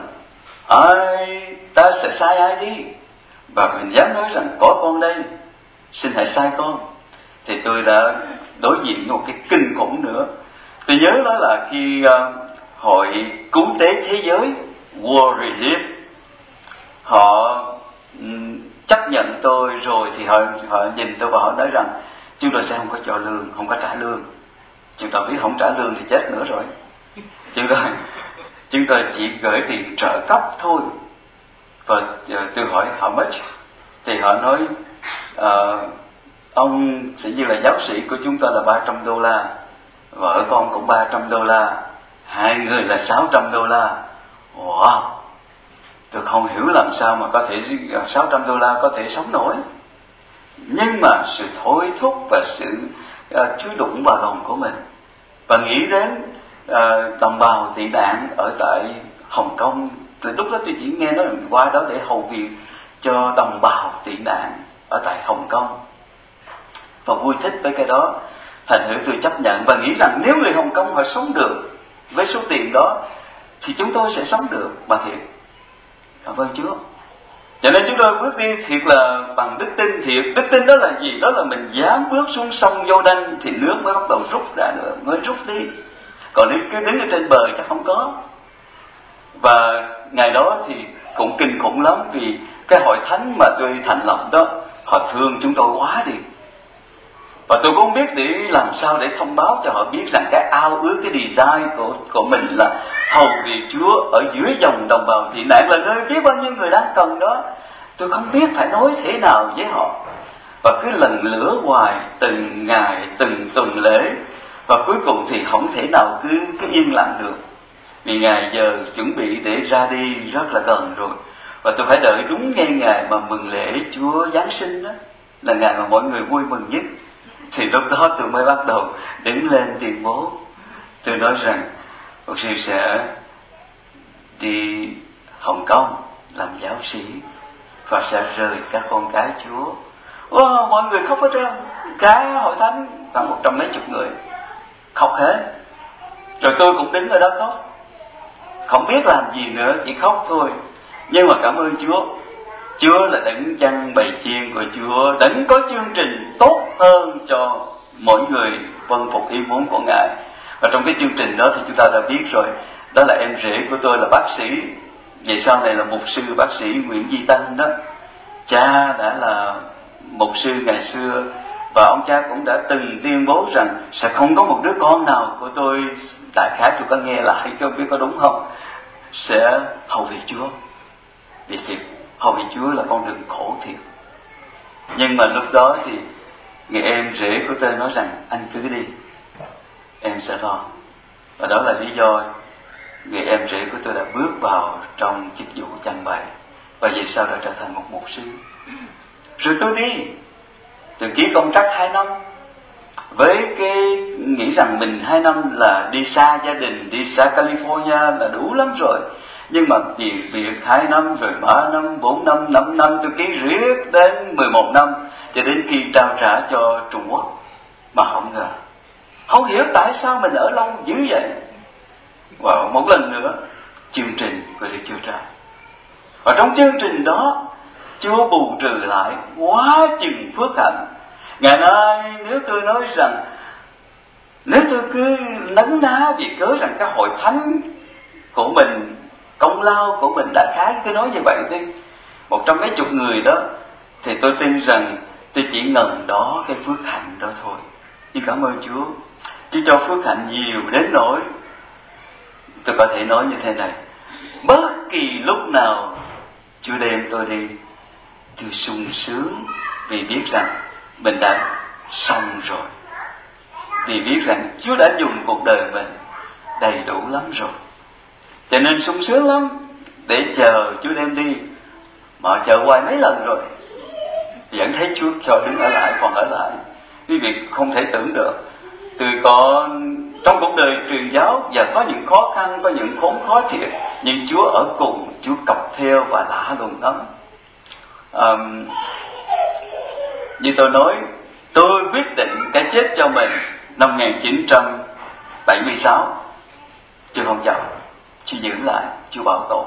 ai ta sẽ sai ai đi, và mình dám nói rằng có con đây, xin hãy sai con. Thì tôi đã đối diện với một cái kinh khủng nữa. Tôi nhớ đó là khi uh, hội cứu tế thế giới World Relief họ um, chấp nhận tôi rồi, thì họ họ nhìn tôi và họ nói rằng chúng tôi sẽ không có cho lương, không có trả lương. Chúng tôi biết không trả lương thì chết nữa rồi. Chúng tôi chúng tôi chỉ gửi tiền trợ cấp thôi. Và uh, tôi hỏi how much, thì họ nói uh, ông sẽ như là giáo sĩ của chúng tôi là ba trăm đô la, vợ con cũng ba trăm đô la, hai người là sáu trăm đô la. Wow, tôi không hiểu làm sao mà có thể sáu trăm đô la có thể sống nổi. Nhưng mà sự thôi thúc và sự uh, chứa đựng vào lòng của mình, và nghĩ đến uh, đồng bào tị nạn ở tại Hồng Kông. Từ lúc đó tôi chỉ nghe nói qua đó để hầu việc cho đồng bào tị nạn ở tại Hồng Kông, và vui thích với cái đó. Thành thử tôi chấp nhận và nghĩ rằng nếu người Hồng Kông họ sống được với số tiền đó thì chúng tôi sẽ sống được. Bà thiệt, cảm ơn Chúa. Cho nên chúng tôi bước đi thiệt là bằng đức tin. Thiệt, đức tin đó là gì? Đó là mình dám bước xuống sông Giô-đanh thì nước mới bắt đầu rút ra nữa, mới rút đi. Còn nếu cứ đứng ở trên bờ chắc không có. Và ngày đó thì cũng kinh khủng lắm, vì cái hội thánh mà tôi thành lập đó, họ thương chúng tôi quá đi. Và tôi cũng không biết để làm sao để thông báo cho họ biết rằng cái ao ước, cái design của, của mình là hầu việc Chúa ở dưới dòng đồng bào tị nạn, là nơi biết bao nhiêu người đang cần đó. Tôi không biết phải nói thế nào với họ. Và cứ lần lửa hoài, từng ngày, từng tuần lễ. Và cuối cùng thì không thể nào cứ, cứ yên lặng được. Vì ngày giờ chuẩn bị để ra đi rất là gần rồi. Và tôi phải đợi đúng ngay ngày mà mừng lễ Chúa Giáng sinh đó, là ngày mà mọi người vui mừng nhất. Thì lúc đó tôi mới bắt đầu đứng lên tuyên bố. Tôi nói rằng một sư sẽ đi Hồng Kông làm giáo sĩ và sẽ rời các con cái Chúa. Wow, mọi người khóc hết trơn, cả hội thánh khoảng một trăm mấy chục người khóc hết. Rồi tôi cũng đứng ở đó khóc, không biết làm gì nữa, chỉ khóc thôi. Nhưng mà cảm ơn Chúa, Chúa là đấng chăn bầy chiên của Chúa, đấng có chương trình tốt hơn cho mỗi người vâng phục ý muốn của Ngài. Và trong cái chương trình đó thì chúng ta đã biết rồi, đó là em rể của tôi là bác sĩ, về sau này là mục sư bác sĩ Nguyễn Duy Tân đó. Cha đã là mục sư ngày xưa, và ông cha cũng đã từng tuyên bố rằng sẽ không có một đứa con nào của tôi, đại khái tôi có nghe lại, không biết có đúng không, sẽ hầu việc Chúa. Vì thiệt, hầu việc Chúa là con đường khổ thiệt. Nhưng mà lúc đó thì người em rể của tôi nói rằng anh cứ đi, em sẽ lo. Và đó là lý do người em rể của tôi đã bước vào trong chức vụ chăn bày, và về sau đã trở thành một mục sư. Rồi tôi đi, tôi ký công trắc hai năm, với cái nghĩ rằng mình hai năm là đi xa gia đình, đi xa California là đủ lắm rồi. Nhưng mà việc việc hai năm, rồi ba năm, bốn năm, năm năm, tôi ký riết đến mười một năm, cho đến khi trao trả cho Trung Quốc. Mà không ngờ, không hiểu tại sao mình ở lâu dữ vậy. Và một lần nữa, chương trình của Đức Chúa Trời. Và trong chương trình đó, Chúa bù trừ lại quá chừng phước hạnh. Ngày nay nếu tôi nói rằng, nếu tôi cứ nấn ná vì cớ rằng cái hội thánh của mình, công lao của mình đã khá, cứ nói như vậy đi, một trăm mấy chục người đó, thì tôi tin rằng tôi chỉ ngần đó cái phước hạnh đó thôi. Nhưng cảm ơn Chúa, Chúa cho phước hạnh nhiều đến nỗi tôi có thể nói như thế này: bất kỳ lúc nào Chúa đem tôi đi, tôi sung sướng vì biết rằng mình đã xong rồi, vì biết rằng Chúa đã dùng cuộc đời mình đầy đủ lắm rồi. Cho nên sung sướng lắm để chờ Chúa đem đi. Mà chờ hoài mấy lần rồi vẫn thấy Chúa cho đứng ở lại, còn ở lại. Quý vị không thể tưởng được, tôi có trong cuộc đời truyền giáo và có những khó khăn, có những khốn khó thiệt, nhưng Chúa ở cùng, Chúa cọc theo và lạ lùng lắm. Um, như tôi nói, tôi quyết định cái chết cho mình năm một nghìn chín trăm bảy mươi sáu, Chúa không chọn, Chúa giữ lại, Chúa bảo tồn.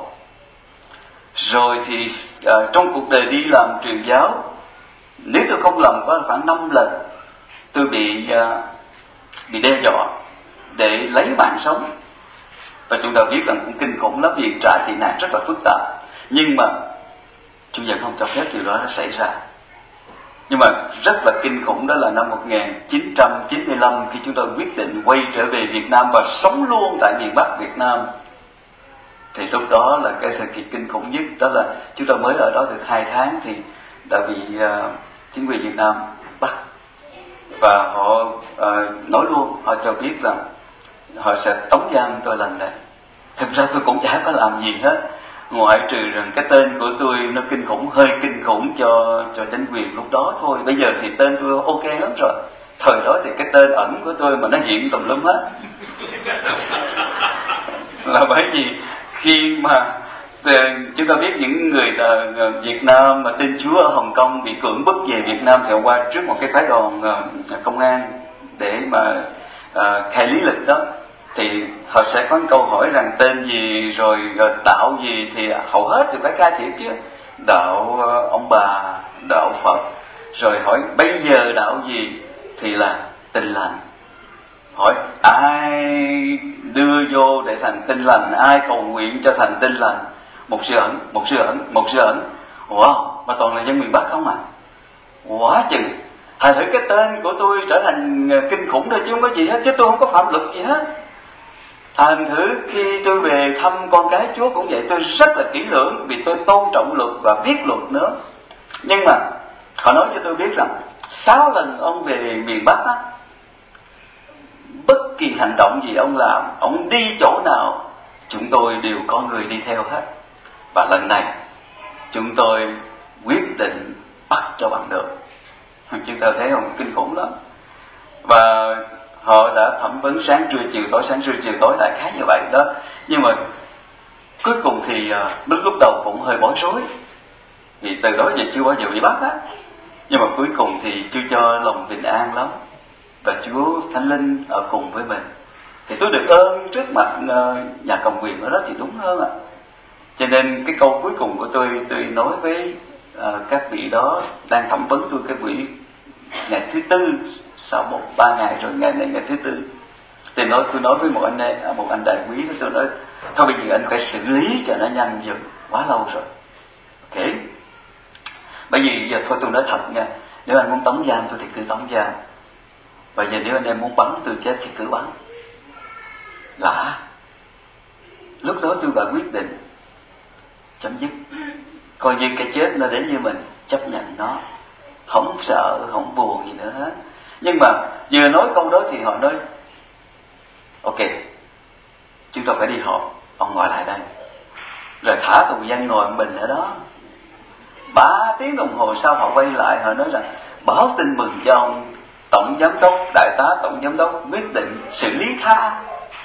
Rồi thì uh, trong cuộc đời đi làm truyền giáo, nếu tôi không lầm có khoảng năm lần tôi bị uh, bị đe dọa để lấy mạng sống. Và chúng ta biết rằng cũng kinh khủng lắm, vì trại tị nạn rất là phức tạp. Nhưng mà Chúa vẫn không cho phép điều đó nó xảy ra. Nhưng mà rất là kinh khủng đó là năm một nghìn chín trăm chín mươi lăm, khi chúng tôi quyết định quay trở về Việt Nam và sống luôn tại miền Bắc Việt Nam, thì lúc đó là cái thời kỳ kinh khủng nhất. Đó là chúng tôi mới ở đó được hai tháng thì đã bị uh, chính quyền Việt Nam bắt. Và họ uh, nói luôn, họ cho biết rằng họ sẽ tống giam tôi lần này. Thực ra tôi cũng chả có làm gì hết, ngoại trừ rằng cái tên của tôi nó kinh khủng, hơi kinh khủng cho cho chính quyền lúc đó thôi. Bây giờ thì tên tôi ok lắm rồi. Thời đó thì cái tên ẩn của tôi mà nó hiện tùm lum hết. Là bởi vì khi mà chúng ta biết những người Việt Nam mà tin Chúa ở Hồng Kông bị cưỡng bức về Việt Nam, thì họ qua trước một cái phái đoàn công an để mà uh, khai lý lịch đó, thì họ sẽ có câu hỏi rằng tên gì rồi đạo gì, thì hầu hết thì phải khai thiệt chứ. Đạo ông bà, đạo Phật. Rồi hỏi bây giờ đạo gì, thì là Tin Lành. Hỏi ai đưa vô để thành Tin Lành, ai cầu nguyện cho thành Tin Lành? Một sư ẩn, một sư ẩn, một sư ẩn. Wow, mà toàn là dân miền Bắc không à. Quá chừng. Hay thử cái tên của tôi trở thành kinh khủng rồi chứ không có gì hết, chứ tôi không có phạm luật gì hết. Thành thử khi tôi về thăm con cái Chúa cũng vậy, tôi rất là kỹ lưỡng vì tôi tôn trọng luật và biết luật nữa. Nhưng mà họ nói cho tôi biết rằng sáu lần ông về miền Bắc á, bất kỳ hành động gì ông làm, ông đi chỗ nào, chúng tôi đều có người đi theo hết. Và lần này chúng tôi quyết định bắt cho bằng được. Chúng ta thấy không, kinh khủng lắm. Và họ đã thẩm vấn sáng trưa chiều tối, sáng trưa chiều tối, đại khái như vậy đó. Nhưng mà cuối cùng thì lúc lúc đầu cũng hơi bối rối, vì từ đó giờ chưa bao giờ bị bắt á. Nhưng mà cuối cùng thì Chúa cho lòng bình an lắm, và Chúa Thánh Linh ở cùng với mình. thì tôi được ơn trước mặt uh, nhà cầm quyền ở đó thì đúng hơn ạ. Cho nên cái câu cuối cùng của tôi tôi nói với uh, các vị đó đang thẩm vấn tôi cái buổi ngày thứ tư, sau một ba ngày rồi ngày này ngày thứ tư, thì nói tôi nói với một anh một anh đại quý đó, tôi nói thôi bây giờ anh phải xử lý cho nó nhanh dần, quá lâu rồi. Ok, bởi vì giờ thôi tôi nói thật nha, nếu anh muốn tống giam tôi thì cứ tống giam, bây giờ nếu anh em muốn bắn tôi chết thì cứ bắn. Lạ, lúc đó tôi đã quyết định chấm dứt, coi như cái chết nó đến với mình, chấp nhận nó, không sợ không buồn gì nữa hết. Nhưng mà vừa nói câu đó thì họ nói ok, chúng ta phải đi họp, ông ngồi lại đây, rồi thả tù nhân ngồi mình ở đó. Ba tiếng đồng hồ sau họ quay lại, họ nói rằng báo tin mừng cho ông tổng giám đốc, đại tá tổng giám đốc quyết định xử lý tha.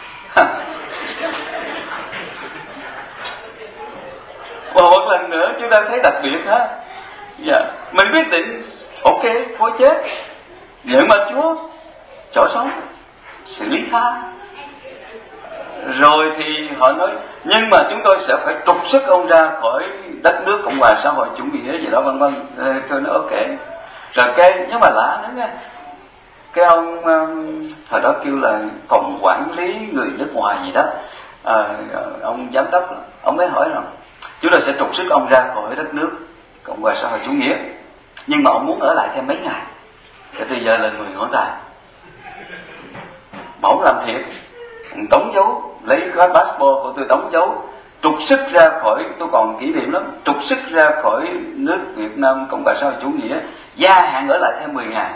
Và một lần nữa chúng ta thấy đặc biệt ha, dạ, mình quyết định ok thôi chết, nhưng mà Chúa chỗ sống xử lý tha. Rồi thì họ nói nhưng mà chúng tôi sẽ phải trục xuất ông ra khỏi đất nước Cộng hòa xã hội chủ nghĩa gì đó vân vân. Tôi nói ok. Rồi cái nhưng mà lạ nữa nha, cái ông hồi đó kêu là phòng quản lý người nước ngoài gì đó, à, ông giám đốc, ông mới hỏi rằng chúng tôi sẽ trục xuất ông ra khỏi đất nước Cộng hòa xã hội chủ nghĩa, nhưng mà ông muốn ở lại thêm mấy ngày. Cái tôi giờ là người ngón tay, mà ông làm thiệt, đóng dấu, lấy cái passport của tôi đóng dấu, trục xuất ra khỏi, tôi còn kỷ niệm lắm, trục xuất ra khỏi nước Việt Nam Cộng hòa xã hội chủ nghĩa, gia hạn ở lại thêm mười ngày.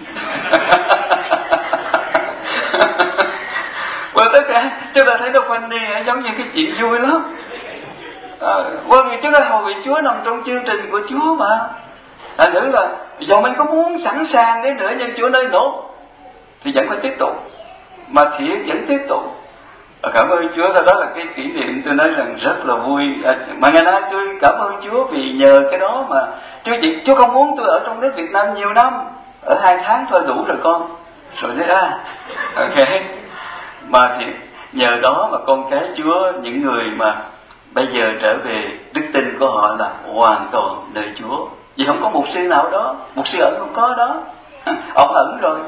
Và tất cả chúng ta thấy nó funny, giống như cái chuyện vui lắm. À, bởi vì chúng ta hầu vị Chúa nằm trong chương trình của Chúa mà. Thành thử là dù mình có muốn sẵn sàng đến nữa, nhưng Chúa nói nổ thì vẫn phải tiếp tục, mà thiệt vẫn tiếp tục. À, cảm ơn Chúa, đó là cái kỷ niệm tôi nói rằng rất là vui. À, mà ngày nay tôi cảm ơn Chúa vì nhờ cái đó mà Chúa chỉ Chúa không muốn tôi ở trong nước Việt Nam nhiều năm, ở hai tháng thôi đủ rồi con, rồi thế ra ok. Mà thì nhờ đó mà con cái Chúa, những người mà bây giờ trở về đức tin của họ là hoàn toàn nơi Chúa, vì không có mục sư nào đó, mục sư ẩn không có đó, ông ẩn rồi.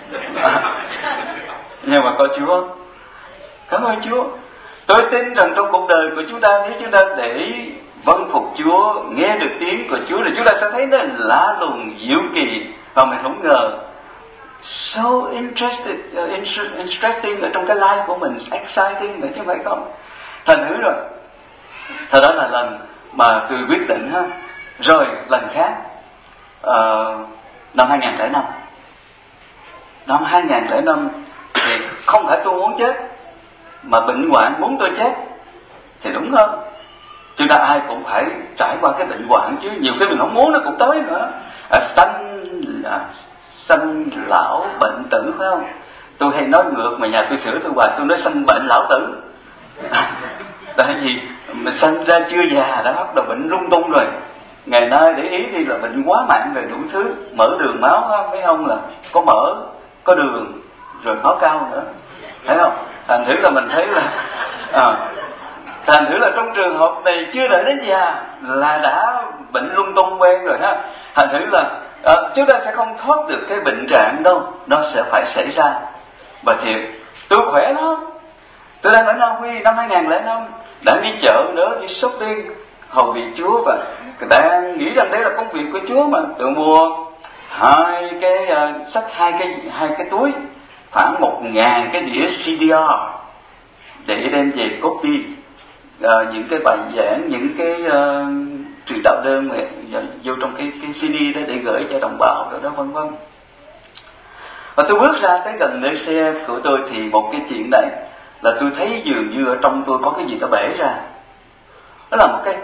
Nhưng mà có Chúa, cảm ơn Chúa. Tôi tin rằng trong cuộc đời của chúng ta, nếu chúng ta để vâng phục Chúa, nghe được tiếng của Chúa, thì chúng ta sẽ thấy nó lạ lùng, diệu kỳ, và mình không ngờ. So interested, uh, interesting ở trong cái life của mình, exciting nữa chứ phải không? Thành thử rồi, thật đó là lần mà tôi quyết định ha. Rồi lần khác, uh, năm hai không không năm, năm hai không không năm thì không phải tôi muốn chết, mà bệnh hoạn muốn tôi chết thì đúng hơn. Chúng ta ai cũng phải trải qua cái bệnh hoạn chứ, nhiều khi mình không muốn nó cũng tới nữa. À, sanh à, sanh lão bệnh tử phải không? Tôi hay nói ngược mà nhà tôi sửa tôi hoài, tôi nói sanh bệnh lão tử. Tại vì mình sanh ra chưa già đã bắt đầu bệnh lung tung rồi. Ngày nay để ý đi là bệnh quá mạnh về đủ thứ, mở đường máu ha, mấy ông là có mỡ, có đường, rồi máu cao nữa, thấy không? Thành thử là mình thấy là à, thành thử là trong trường hợp này chưa đợi đến già là đã bệnh lung tung quen rồi ha. Thành thử là à, chúng ta sẽ không thoát được cái bệnh trạng đâu, nó sẽ phải xảy ra. Và thiệt tôi khỏe lắm, tôi đang ở Na Uy năm hai không không năm, đã đi chợ nữa, đi shopping hầu vị Chúa, và đang nghĩ rằng đấy là công việc của Chúa mà. Tôi mua hai cái uh, sách hai cái hai cái túi khoảng một ngàn cái đĩa xê đê rờ để đem về copy uh, những cái bài giảng, những cái uh, truyền đạo đơn mà vô trong cái cái xê đê đó để gửi cho đồng bào rồi đó vân vân. Và tôi bước ra tới gần nơi xe của tôi thì một cái chuyện này là tôi thấy dường như ở trong tôi có cái gì nó bể ra. Đó là một cái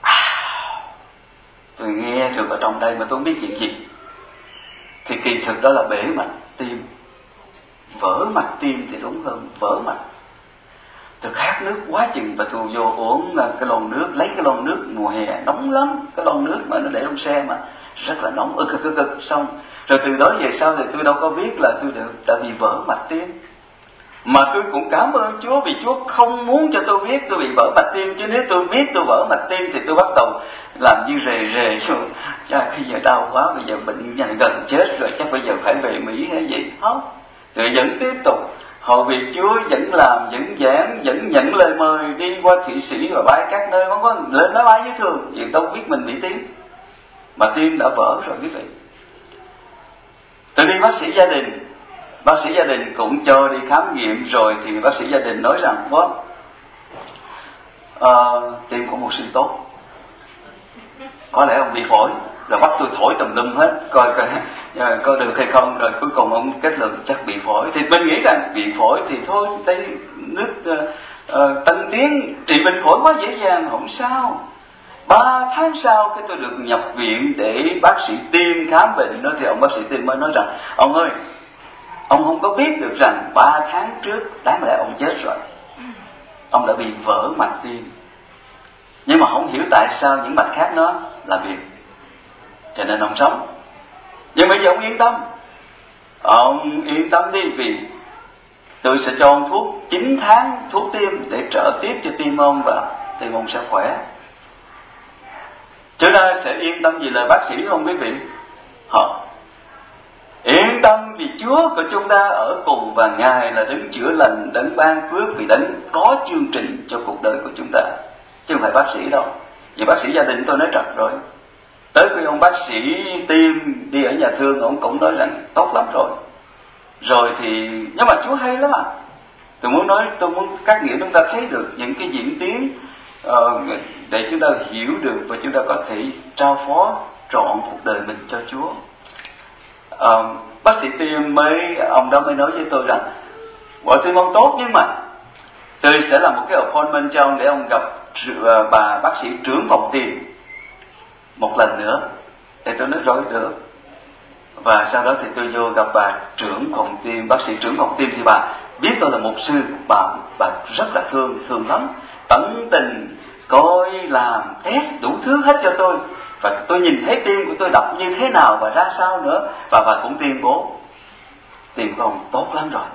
tôi nghe được ở trong đây mà tôi không biết chuyện gì. Thì kỳ thực đó là bể mạch tim, vỡ mạch tim thì đúng hơn, vỡ mạch. Tôi khát nước quá chừng và tôi vô uống cái lon nước, lấy cái lon nước mùa hè nóng lắm, cái lon nước mà nó để trong xe mà rất là nóng, ực ực ực xong. Rồi từ đó về sau thì tôi đâu có biết là tôi được đã bị vỡ mạch tim. Mà tôi cũng cảm ơn Chúa vì Chúa không muốn cho tôi biết tôi bị vỡ mạch tim. Chứ nếu tôi biết tôi vỡ mạch tim thì tôi bắt đầu làm như rề rề rồi. Chà, bây giờ đau quá, bây giờ bệnh nhân gần chết rồi, chắc bây giờ phải về Mỹ hay gì. Không, tôi vẫn tiếp tục. Hầu việc Chúa vẫn làm, vẫn giảng, vẫn nhận lời mời đi qua Thụy Sĩ và bay các nơi vân vân, lên máy bay như thường, vì đâu biết mình bị tim. Mà tim đã vỡ rồi quý vị. Tôi đi bác sĩ gia đình, bác sĩ gia đình cũng cho đi khám nghiệm rồi thì bác sĩ gia đình nói rằng vâng, uh, tim của mưu sinh tốt, có lẽ ông bị phổi. Rồi bắt tôi thổi tùm lum hết coi coi có được hay không, rồi cuối cùng ông kết luận chắc bị phổi. Thì mình nghĩ rằng bị phổi thì thôi, đây nước uh, uh, tân tiến trị bệnh phổi quá dễ dàng, không sao. Ba tháng sau cái tôi được nhập viện để bác sĩ tim khám bệnh đó, thì ông bác sĩ tim mới nói rằng ông ơi, ông không có biết được rằng ba tháng trước đáng lẽ ông chết rồi, ông đã bị vỡ mạch tim, nhưng mà không hiểu tại sao những mạch khác nó làm việc, cho nên ông sống. Nhưng bây giờ ông yên tâm, ông yên tâm đi, vì tôi sẽ cho ông thuốc chín tháng thuốc tim để trợ tiếp cho tim ông, và tim ông sẽ khỏe. Chúng ta sẽ yên tâm vì lời bác sĩ không quý vị? Họ yên tâm vì Chúa của chúng ta ở cùng, và Ngài là đấng chữa lành, đấng ban phước, vì đấng có chương trình cho cuộc đời của chúng ta, chứ không phải bác sĩ đâu. Vì bác sĩ gia đình tôi nói trật rồi. Tới khi ông bác sĩ tim đi ở nhà thương, ông cũng nói rằng tốt lắm rồi. Rồi thì, nhưng mà Chúa hay lắm à. Tôi muốn nói, tôi muốn các nghĩa chúng ta thấy được những cái diễn tiến uh, để chúng ta hiểu được, và chúng ta có thể trao phó trọn cuộc đời mình cho Chúa. Uh, bác sĩ tim mới, ông đó mới nói với tôi rằng gọi tim ông tốt, nhưng mà tôi sẽ làm một cái appointment cho ông để ông gặp uh, bà bác sĩ trưởng phòng tim một lần nữa. Thì tôi nói rồi được. Và sau đó thì tôi vô gặp bà trưởng phòng tim, bác sĩ trưởng phòng tim, thì bà biết tôi là mục sư, bà bà rất là thương, thương lắm, tận tình coi làm test đủ thứ hết cho tôi, và tôi nhìn thấy tim của tôi đập như thế nào và ra sao nữa, và bà cũng tuyên bố tim của ông tốt lắm rồi.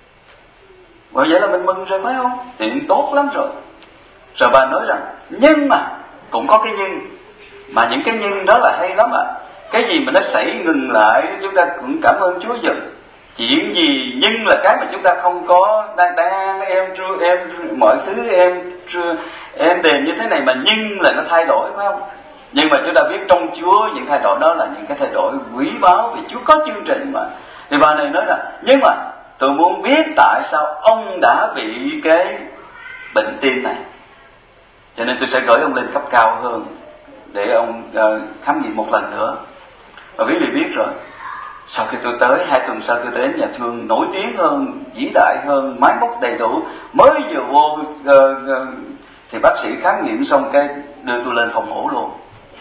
Bởi vậy là mình mừng rồi phải không? Tim tốt lắm rồi. Rồi bà nói rằng nhưng mà cũng có cái nhưng, mà những cái nhưng đó là hay lắm à. Cái gì mà nó xảy ngừng lại chúng ta cũng cảm ơn Chúa giùm. Chuyện gì nhưng là cái mà chúng ta không có, đang đang em em mọi thứ em em đền như thế này, mà nhưng là nó thay đổi phải không? Nhưng mà chúng ta biết trong Chúa những thay đổi đó là những cái thay đổi quý báu, vì Chúa có chương trình mà. Thì bà này nói rằng nhưng mà tôi muốn biết tại sao ông đã bị cái bệnh tim này, cho nên tôi sẽ gửi ông lên cấp cao hơn để ông uh, khám nghiệm một lần nữa. Và quý vị biết rồi, sau khi tôi tới, hai tuần sau tôi đến nhà thương nổi tiếng hơn, vĩ đại hơn, máy móc đầy đủ, mới vừa vô uh, uh, thì bác sĩ khám nghiệm xong cái đưa tôi lên phòng mổ luôn.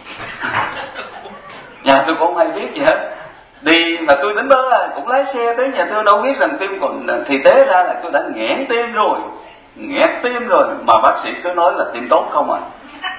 Nhà tôi cũng không hay biết gì hết. Đi mà tôi đến bơ à, cũng lái xe tới nhà thương, đâu biết rằng tim còn, thì tế ra là tôi đã nghẽn tim rồi, nghẹt tim rồi, mà bác sĩ cứ nói là tim tốt không à.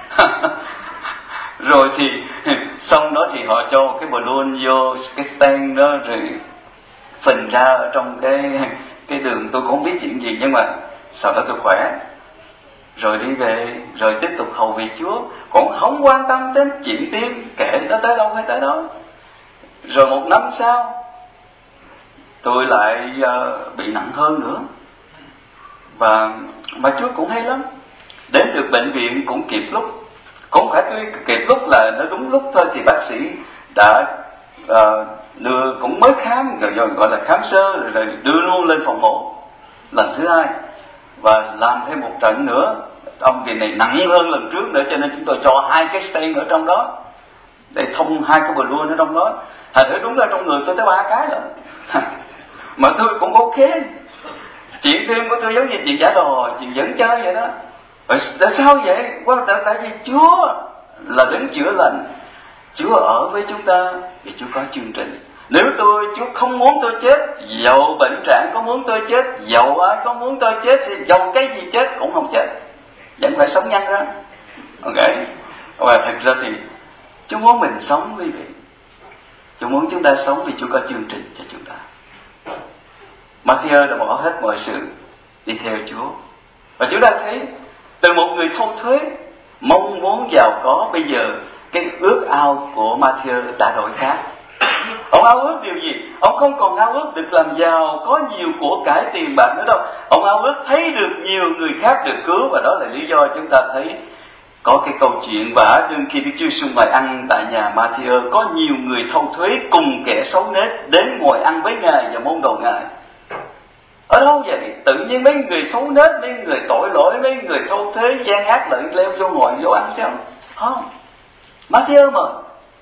Rồi thì xong đó thì họ cho cái balloon vô cái stent đó, rồi phình ra ở trong cái cái đường, tôi cũng không biết chuyện gì, nhưng mà sau đó tôi khỏe. Rồi đi về, rồi tiếp tục hầu vị Chúa, cũng không quan tâm đến chuyện tim, kệ nó tới đâu hay tới đó. Rồi một năm sau tôi lại uh, bị nặng hơn nữa, và mà Chúa cũng hay lắm, đến được bệnh viện cũng kịp lúc. Cũng phải tôi kịp lúc là nó đúng lúc thôi, thì bác sĩ đã uh, đưa, cũng mới khám rồi, rồi gọi là khám sơ, rồi, rồi đưa luôn lên phòng mổ lần thứ hai, và làm thêm một trận nữa. Ông kỳ này nặng hơn lần trước nữa, cho nên chúng tôi cho hai cái stent ở trong đó để thông hai cái balloon ở trong đó. Thật thử đúng là trong người tôi tới ba cái rồi. Mà tôi cũng ok. Chuyện tim của tôi giống như chuyện giả đò, chuyện dẫn chơi vậy đó. Tại sao vậy? Tại, tại vì Chúa là đấng chữa lành, Chúa ở với chúng ta vì Chúa có chương trình. Nếu tôi, Chúa không muốn tôi chết, dầu bệnh trạng có muốn tôi chết, dầu ai có muốn tôi chết, thì dầu cái gì chết cũng không chết, vẫn phải sống nhanh ra. Ok. Và thật ra thì Chúa muốn mình sống quý vị. Chúa muốn chúng ta sống vì Chúa có chương trình cho chúng ta. Matthew đã bỏ hết mọi sự đi theo Chúa. Và chúng ta thấy từ một người thâu thuế mong muốn giàu có, bây giờ cái ước ao của Matthew đã đổi khác. Ông ao ước điều gì? Ông không còn ao ước được làm giàu, có nhiều của cải tiền bạc nữa đâu. Ông ao ước thấy được nhiều người khác được cứu, và đó là lý do chúng ta thấy có cái câu chuyện vả đương khi Đức Chúa Giêsu mời ăn tại nhà Matthew, có nhiều người thâu thuế cùng kẻ xấu nết đến ngồi ăn với Ngài và môn đồ Ngài. Ở đâu vậy? Tự nhiên mấy người xấu nết, mấy người tội lỗi, mấy người thâu thuế gian ác lợi leo vô ngồi vô ăn sao? Không. Matthew mà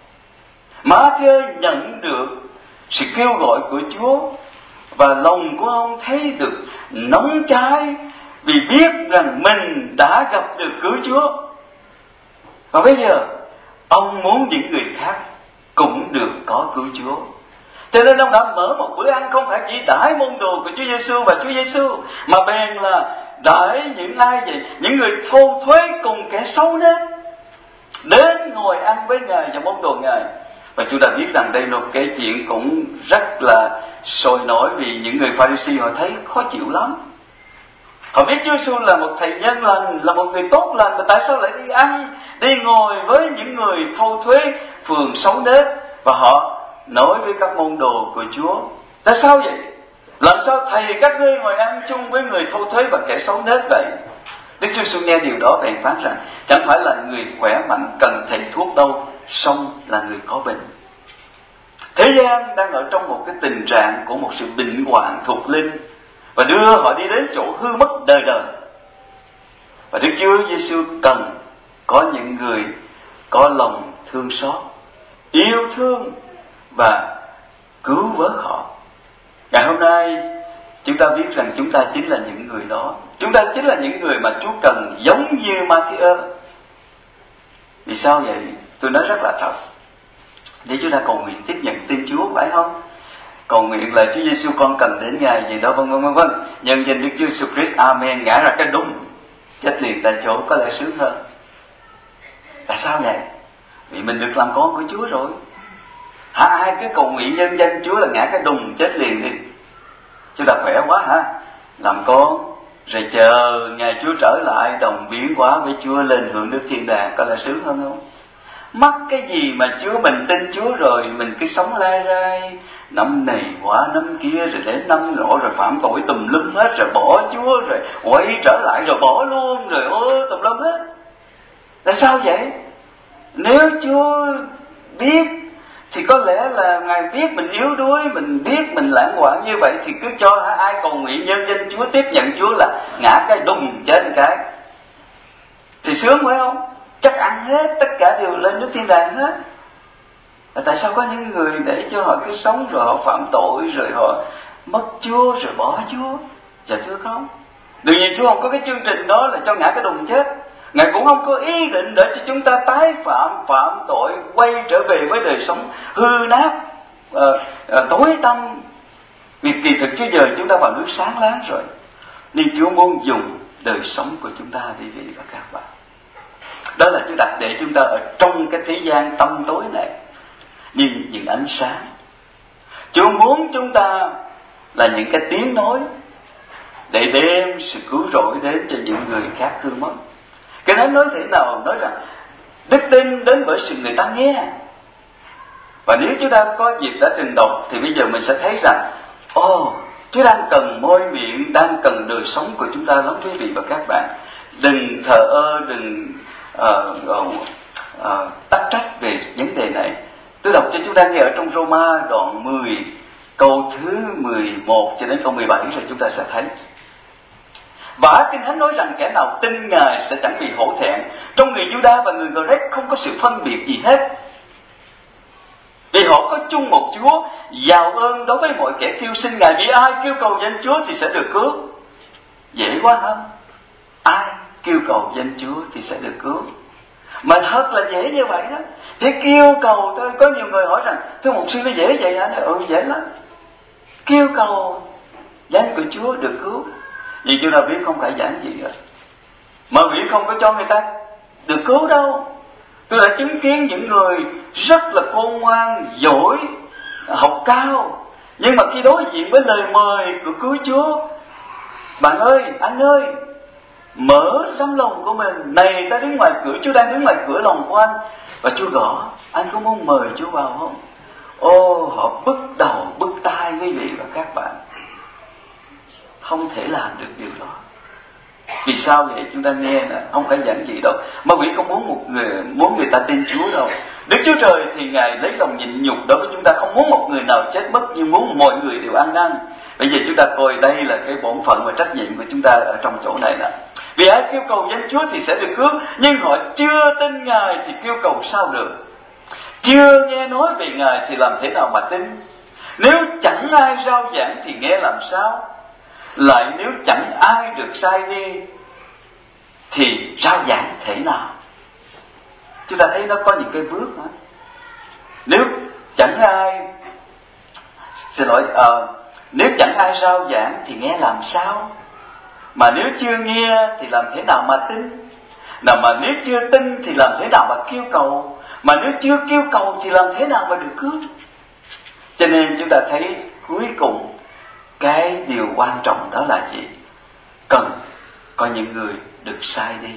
Matthew nhận được sự kêu gọi của Chúa, và lòng của ông thấy được nóng cháy vì biết rằng mình đã gặp được cứu Chúa. Và bây giờ ông muốn những người khác cũng được có cứu Chúa. Cho nên ông đã mở một bữa ăn không phải chỉ đãi môn đồ của Chúa Giêsu và Chúa Giêsu, mà bèn là đãi những ai vậy? Những người thâu thuế cùng kẻ xấu nết đến ngồi ăn với Ngài và môn đồ Ngài. Và chúng ta biết rằng đây là một cái chuyện cũng rất là sôi nổi, vì những người Pha-ri-si họ thấy khó chịu lắm. Họ biết Chúa Giêsu là một thầy nhân lành, là một người tốt lành, mà tại sao lại đi ăn, đi ngồi với những người thâu thuế phường xấu nết? Và họ nói với các môn đồ của Chúa: tại sao vậy? Làm sao thầy các ngươi ngồi ăn chung với người thâu thuế và kẻ xấu nết vậy? Đức Chúa Giêsu nghe điều đó bèn phán rằng: chẳng phải là người khỏe mạnh cần thầy thuốc đâu, song là người có bệnh. Thế gian đang ở trong một cái tình trạng của một sự bệnh hoạn thuộc linh, và đưa họ đi đến chỗ hư mất đời đời. Và Đức Chúa Giêsu cần có những người có lòng thương xót, yêu thương và cứu vớt họ. Ngày hôm nay chúng ta biết rằng chúng ta chính là những người đó. Chúng ta chính là những người mà Chúa cần, giống như Matthew. Vì sao vậy? Tôi nói rất là thật. Để chúng ta cầu nguyện tiếp nhận tin Chúa, phải không? Cầu nguyện là Chúa Giêsu con cần đến Ngài gì đó, vân vân vân vân. Nhân danh Đức Chúa Giêsu Christ, amen. Ngã ra cái đúng, chết liền tại chỗ, có lẽ sướng hơn. Tại sao vậy? Vì mình được làm con của Chúa rồi. Hả, ai cứ cầu nguyện nhân danh Chúa là ngã cái đùng chết liền đi. Chúng ta khỏe quá hả? Làm con, rồi chờ ngày Chúa trở lại đồng biến hóa với Chúa lên hưởng nước thiên đàng, có lẽ sướng hơn không? Mắc cái gì mà Chúa, mình tin Chúa rồi mình cứ sống lai rai, năm này quá năm kia, rồi đến năm nọ, rồi phạm tội tùm lum hết, rồi bỏ Chúa, rồi quay trở lại, rồi bỏ luôn, rồi ôi tùm lum hết. Tại sao vậy? Nếu Chúa biết thì có lẽ là Ngài biết mình yếu đuối, mình biết mình lãng quạng như vậy, thì cứ cho ai cầu nguyện nhân danh Chúa, tiếp nhận Chúa là ngã cái đùng trên cái, thì sướng phải không? Chắc ăn hết, tất cả đều lên nước thiên đàng hết. Và tại sao có những người để cho họ cứ sống rồi họ phạm tội, rồi họ mất Chúa, rồi bỏ Chúa? Dạ thưa không? Đương nhiên Chúa không có cái chương trình đó là cho ngã cái đùng chết. Ngài cũng không có ý định để cho chúng ta tái phạm, phạm tội, quay trở về với đời sống hư nát, uh, uh, tối tăm. Vì kỳ thực chứ giờ chúng ta vào nước sáng láng rồi, nên Chúa muốn dùng đời sống của chúng ta, quý vị và các bạn. Đó là Chúa đặt để chúng ta ở trong cái thế gian tăm tối này nhìn những ánh sáng. Chúa muốn chúng ta là những cái tiếng nói để đem sự cứu rỗi đến cho những người khác hư mất. Cái đó nói thế nào nói rằng đức tin đến bởi sự người ta nghe. Và nếu chúng ta có dịp đã từng đọc thì bây giờ mình sẽ thấy rằng ồ, oh, Chúa đang cần môi miệng, đang cần đời sống của chúng ta lắm, quý vị và các bạn. Đừng thờ ơ, đừng uh, uh, uh, tắc trách về vấn đề này. Tôi đọc cho chúng ta nghe ở trong Roma đoạn mười, câu thứ mười một cho đến câu mười bảy, rồi chúng ta sẽ thấy. Và Kinh Thánh nói rằng kẻ nào tin Ngài sẽ chẳng bị hổ thẹn. Trong người Giu-đa và người Gờ-rét không có sự phân biệt gì hết, vì họ có chung một Chúa. Giàu ơn đối với mọi kẻ kêu xin Ngài, vì ai kêu cầu danh Chúa thì sẽ được cứu. Dễ quá ha. Ai kêu cầu danh Chúa thì sẽ được cứu. Mà thật là dễ như vậy đó. Chỉ kêu cầu thôi. Có nhiều người hỏi rằng thưa mục sư, nó dễ vậy hả? Ừ, dễ lắm. Kêu cầu danh của Chúa được cứu. Vì chúng ta biết không phải giản gì hết, mà Nguyễn không có cho người ta được cứu đâu. Tôi đã chứng kiến những người rất là khôn ngoan, giỏi, học cao, nhưng mà khi đối diện với lời mời của cứu Chúa, bạn ơi, anh ơi, mở tấm lòng của mình. Này, ta đứng ngoài cửa, Chúa đang đứng ngoài cửa lòng của anh, và Chúa gõ, anh có muốn mời Chúa vào không? Ô, họ bứt đầu bứt tai quý vị và các bạn, không thể làm được điều đó. Vì sao vậy? Chúng ta nghe nè, không phải giản dị đâu. Ma quỷ không muốn một người muốn người ta tin Chúa đâu. Đức Chúa Trời thì Ngài lấy lòng nhịn nhục đối với chúng ta, không muốn một người nào chết mất, nhưng muốn mọi người đều ăn năn. Bây giờ chúng ta coi đây là cái bổn phận và trách nhiệm của chúng ta ở trong chỗ này nè. Vì ai kêu cầu danh Chúa thì sẽ được cứu, nhưng họ chưa tin Ngài thì kêu cầu sao được? Chưa nghe nói về Ngài thì làm thế nào mà tin? Nếu chẳng ai rao giảng thì nghe làm sao? Lại nếu chẳng ai được sai đi thì rao giảng thế nào? Chúng ta thấy nó có những cái bước đó. Nếu chẳng ai xin lỗi uh, nếu chẳng ai rao giảng thì nghe làm sao? Mà nếu chưa nghe thì làm thế nào mà tin? Nào mà nếu chưa tin thì làm thế nào mà kêu cầu? Mà nếu chưa kêu cầu thì làm thế nào mà được cứu? Cho nên chúng ta thấy cuối cùng cái điều quan trọng đó là gì? Cần có những người được sai đi.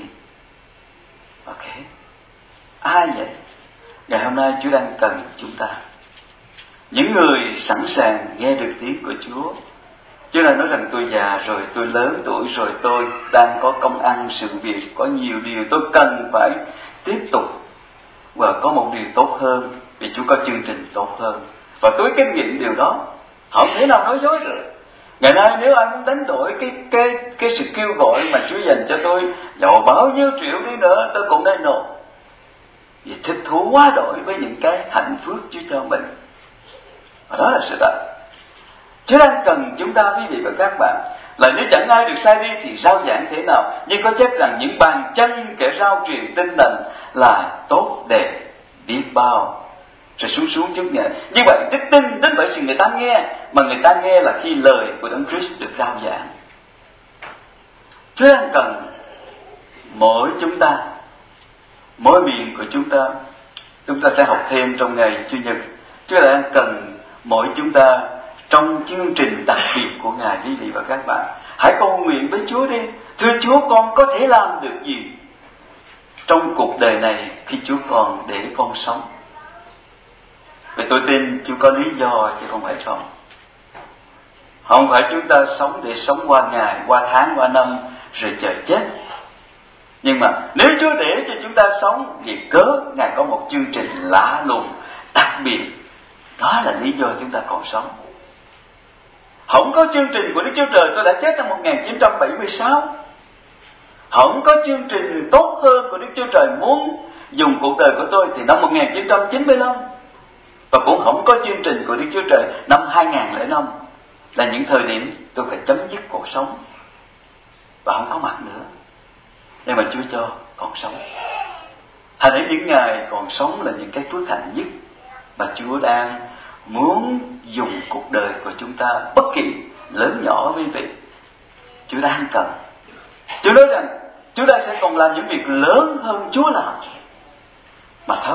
Ok. Ai vậy? Ngày hôm nay Chúa đang cần chúng ta, những người sẵn sàng nghe được tiếng của Chúa. Chúa đã nói rằng tôi già rồi, tôi lớn tuổi rồi, tôi đang có công ăn sự việc, có nhiều điều tôi cần phải tiếp tục và có một điều tốt hơn, vì Chúa có chương trình tốt hơn. Và tôi kinh nghiệm điều đó, không thể nào nói dối được. Ngày nay nếu ai muốn đánh đổi cái cái cái sự kêu gọi mà Chúa dành cho tôi, dầu bao nhiêu triệu đi nữa, tôi cũng nên nộp. Vì thích thú quá đổi với những cái hạnh phúc Chúa cho mình. Và đó là sự thật. Chúa đang cần chúng ta, quý vị và các bạn, là nếu chẳng ai được sai đi thì rao giảng thế nào? Nhưng có chép rằng những bàn chân kẻ rao truyền tin lành là tốt đẹp biết bao. Rồi xuống xuống chút nhẹ. Như vậy đức tin đến bởi sự người ta nghe, mà người ta nghe là khi lời của Đấng Christ được rao giảng. Chúa đang cần mỗi chúng ta, mỗi miệng của chúng ta. Chúng ta sẽ học thêm trong ngày Chủ nhật. Chúa đang cần mỗi chúng ta trong chương trình đặc biệt của Ngài, quý vị và các bạn. Hãy cầu nguyện với Chúa đi. Thưa Chúa, con có thể làm được gì trong cuộc đời này khi Chúa còn để con sống? Vì tôi tin Chúa có lý do chứ không phải không. Không phải chúng ta sống để sống qua ngày, qua tháng, qua năm rồi chờ chết. Nhưng mà nếu Chúa để cho chúng ta sống vì cớ Ngài có một chương trình lạ lùng, đặc biệt. Đó là lý do chúng ta còn sống. Không có chương trình của Đức Chúa Trời, tôi đã chết năm một nghìn chín trăm bảy mươi sáu. Không có chương trình tốt hơn của Đức Chúa Trời muốn dùng cuộc đời của tôi thì năm một nghìn chín trăm chín mươi lăm. Và cũng không có chương trình của Đức Chúa Trời năm hai nghìn không trăm lẻ năm, là những thời điểm tôi phải chấm dứt cuộc sống và không có mặt nữa. Nhưng mà Chúa cho còn sống. Hãy để những ngày còn sống là những cái phước hạnh nhất mà Chúa đang muốn dùng cuộc đời của chúng ta, bất kỳ lớn nhỏ quý vị. Chúa đang cần. Chúa nói rằng chúng ta sẽ còn làm những việc lớn hơn Chúa làm. Mà thật,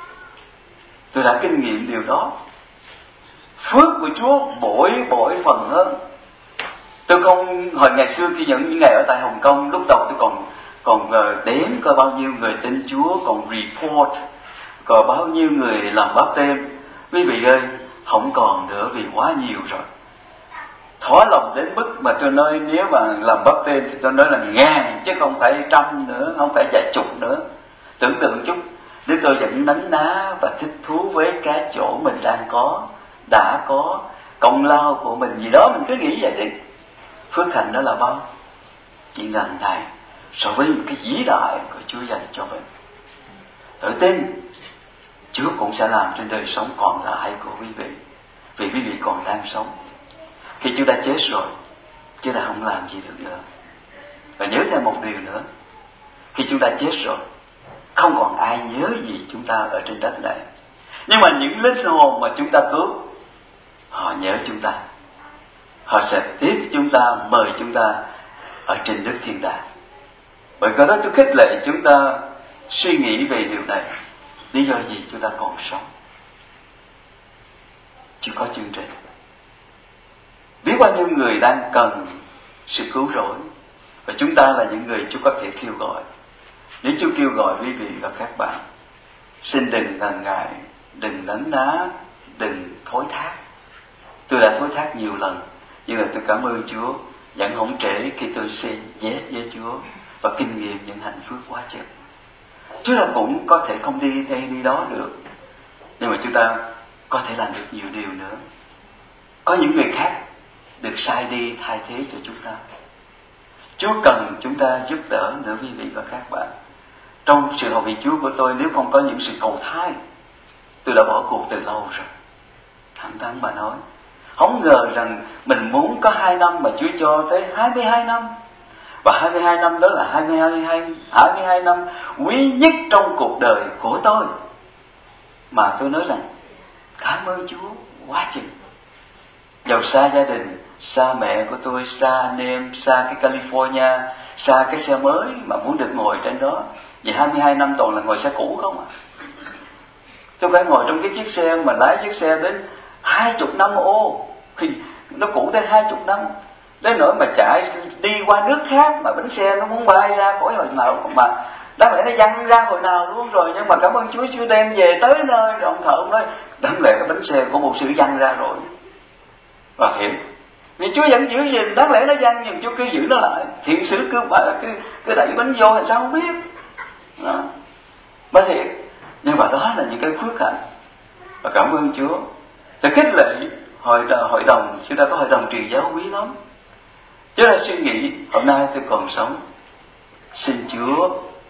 tôi đã kinh nghiệm điều đó. Phước của Chúa bội bội phần hơn. Tôi không, hồi ngày xưa khi những ngày ở tại Hồng Kông, lúc đầu tôi còn còn đếm coi bao nhiêu người tin Chúa, còn report còn bao nhiêu người làm báp têm. Quý vị ơi, không còn nữa vì quá nhiều rồi. Thỏa lòng đến mức mà tôi nói nếu mà làm báp têm thì tôi nói là ngàn chứ không phải trăm nữa, không phải vài chục nữa. Tưởng tượng chút, nếu tôi vẫn nấn ná và thích thú với cái chỗ mình đang có, đã có, công lao của mình gì đó, mình cứ nghĩ vậy đi. Phước hạnh đó là bao? Chỉ ngần này so với cái vĩ đại của Chúa dành cho mình. Tự tin Chúa cũng sẽ làm trên đời sống còn lại của quý vị, vì quý vị còn đang sống. Khi Chúa đã chết rồi, Chúa đã không làm gì được nữa. Và nhớ thêm một điều nữa, khi chúng ta chết rồi, không còn ai nhớ gì chúng ta ở trên đất này. Nhưng mà những linh hồn mà chúng ta cứu, họ nhớ chúng ta. Họ sẽ tiếp chúng ta, mời chúng ta ở trên nước thiên đàng. Bởi cái đó tôi khích lệ chúng ta suy nghĩ về điều này. Lý do gì chúng ta còn sống? Chưa có chương trình. Biết bao nhiêu người đang cần sự cứu rỗi. Và chúng ta là những người Chúa có thể kêu gọi. Nếu Chúa kêu gọi quý vị và các bạn, xin đừng ngần ngại, đừng nấn ná, đừng thối thác. Tôi đã thối thác nhiều lần, nhưng mà tôi cảm ơn Chúa vẫn không trễ khi tôi say yes với Chúa và kinh nghiệm những hạnh phúc quá chừng. Chúng ta cũng có thể không đi đây đi đó được, nhưng mà chúng ta có thể làm được nhiều điều nữa. Có những người khác được sai đi thay thế cho chúng ta. Chúa cần chúng ta giúp đỡ nữa quý vị và các bạn. Trong sự hầu việc Chúa của tôi, nếu không có những sự cầu thai, tôi đã bỏ cuộc từ lâu rồi. Thẳng thắn mà nói, không ngờ rằng mình muốn có hai năm mà Chúa cho tới hai mươi hai năm. Và hai mươi hai năm đó là hai mươi hai, hai mươi hai năm quý nhất trong cuộc đời của tôi. Mà tôi nói rằng cảm ơn Chúa quá chừng. Dầu xa gia đình, xa mẹ của tôi, xa anh em, xa cái California, xa cái xe mới mà muốn được ngồi trên đó. Vì hai mươi hai năm toàn là ngồi xe cũ không à. Tôi phải ngồi trong cái chiếc xe mà lái chiếc xe đến hai chục năm ô. Thì nó cũ tới hai chục năm. Đến nỗi mà chạy đi qua nước khác mà bánh xe nó muốn bay ra khỏi hồi nào mà đáng lẽ nó văng ra hồi nào luôn rồi. Nhưng mà cảm ơn Chúa, Chúa đem về tới nơi rồi. Ông thợ ông nói đáng lẽ cái bánh xe của một sự văng ra rồi. Và thiệt, vì Chúa vẫn giữ gìn, đáng lẽ nó văng nhưng Chúa cứ giữ nó lại. Thiện sứ cứ, cứ, cứ đẩy bánh vô thì sao không biết đó. Mà thiệt, nhưng mà đó là những cái phước hạnh. Và cảm ơn Chúa. Để khích lệ hội, hội đồng, chúng ta có hội đồng truyền giáo quý lắm. Chúng ta suy nghĩ hôm nay tôi còn sống, xin Chúa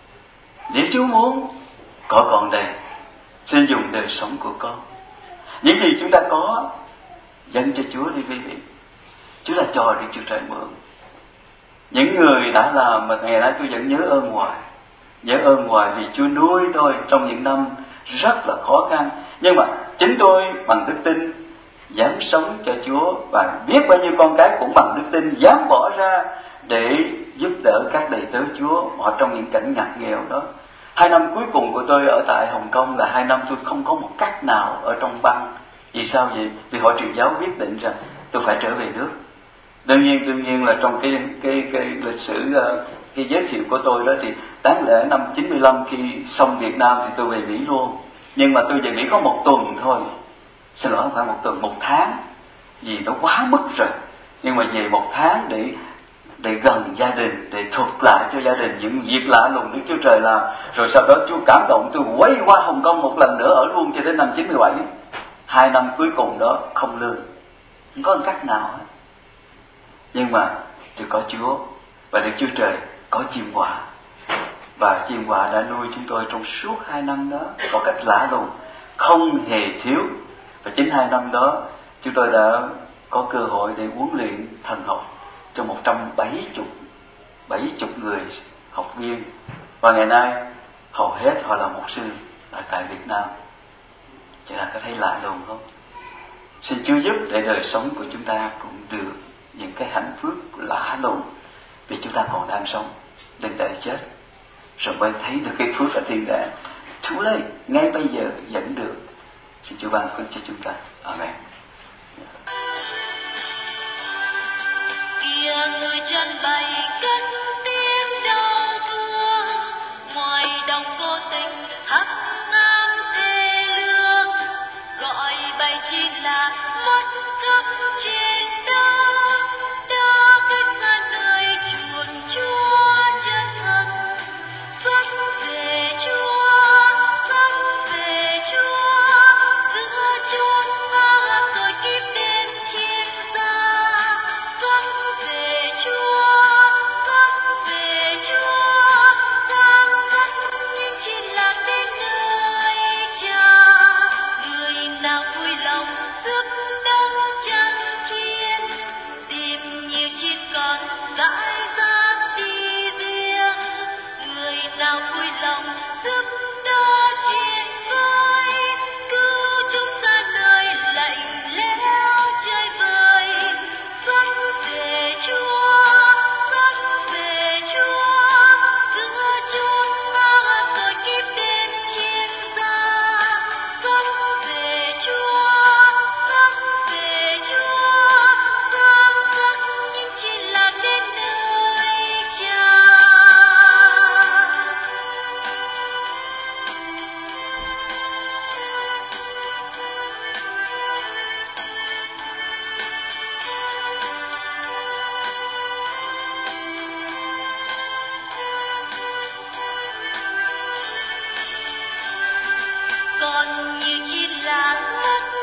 nếu Chúa muốn có còn đây, xin dùng đời sống của con, những gì chúng ta có dâng cho Chúa đi quý vị. Chúa là cho đi Chúa Trời mượn. Những người đã làm mà ngày nay tôi vẫn nhớ ơn hoài, nhớ ơn hoài vì Chúa nuôi tôi trong những năm rất là khó khăn. Nhưng mà chính tôi bằng đức tin dám sống cho Chúa, và biết bao nhiêu con cái cũng bằng đức tin dám bỏ ra để giúp đỡ các đầy tớ Chúa họ trong những cảnh ngặt nghèo đó. Hai năm cuối cùng của tôi ở tại Hồng Kông là hai năm tôi không có một cách nào ở trong băng. Vì sao vậy? Vì hội truyền giáo quyết định rằng tôi phải trở về nước. Đương nhiên, đương nhiên là trong cái cái cái lịch sử cái giới thiệu của tôi đó thì đáng lẽ năm chín mươi lăm khi xong Việt Nam thì tôi về Mỹ luôn. Nhưng mà tôi về Mỹ có một tuần thôi. Xin lỗi, không phải một tuần, một tháng. Vì nó quá mức rồi. Nhưng mà về một tháng để để gần gia đình, để thuật lại cho gia đình những việc lạ lùng Đức Chúa Trời làm. Rồi sau đó Chúa cảm động tôi quay qua Hồng Kông một lần nữa ở luôn cho đến năm chín mươi bảy. Hai năm cuối cùng đó không lương, không có cách nào hết. Nhưng mà tôi có Chúa và Đức Chúa Trời có chim quả, và chim quả đã nuôi chúng tôi trong suốt hai năm đó một cách lạ lùng, không hề thiếu. Và chính hai năm đó chúng tôi đã có cơ hội để huấn luyện thần học cho một trăm bảy mươi người học viên, và ngày nay hầu hết họ là mục sư ở tại Việt Nam. Chị ta có thấy lạ lùng không? Xin Chúa giúp để đời sống của chúng ta cũng được những cái hạnh phúc lạ lùng, vì chúng ta còn đang sống, đừng đợi chết rồi mới thấy được cái phước ở thiên đàng. Chúa ơi, ngay bây giờ dẫn được. Xin Chúa ban phước cho chúng ta. Amen. Kìa người chân bày cất tiếng đau thương, ngoài đồng vô tình hắc ám thê lương, gọi bay chi là mất cấp trên đó, đó kết ra nơi chuồn Chúa chân thật. Xuất về Chúa, xuất về Chúa, giữa chốn ma rồi kiếp đến chiên xa. Xuất về Chúa, xuất về Chúa, gian dắt những chiên lạc đến nơi Cha. Người nào vui lòng giúp đấng chăn chiên, tìm nhiều chiên con dãi dãi đi riêng. Người nào vui lòng giúp đỡ chiên với, cứu chúng ta nơi lạnh lẽo chơi vơi. Xuất về Chúa, xuất về Chúa, giữa chốn ma rồi kiếp đến chiên xa. Xuất về Chúa, xuất về Chúa, gian dắt những chiên lạc đến còn như chim lạc mất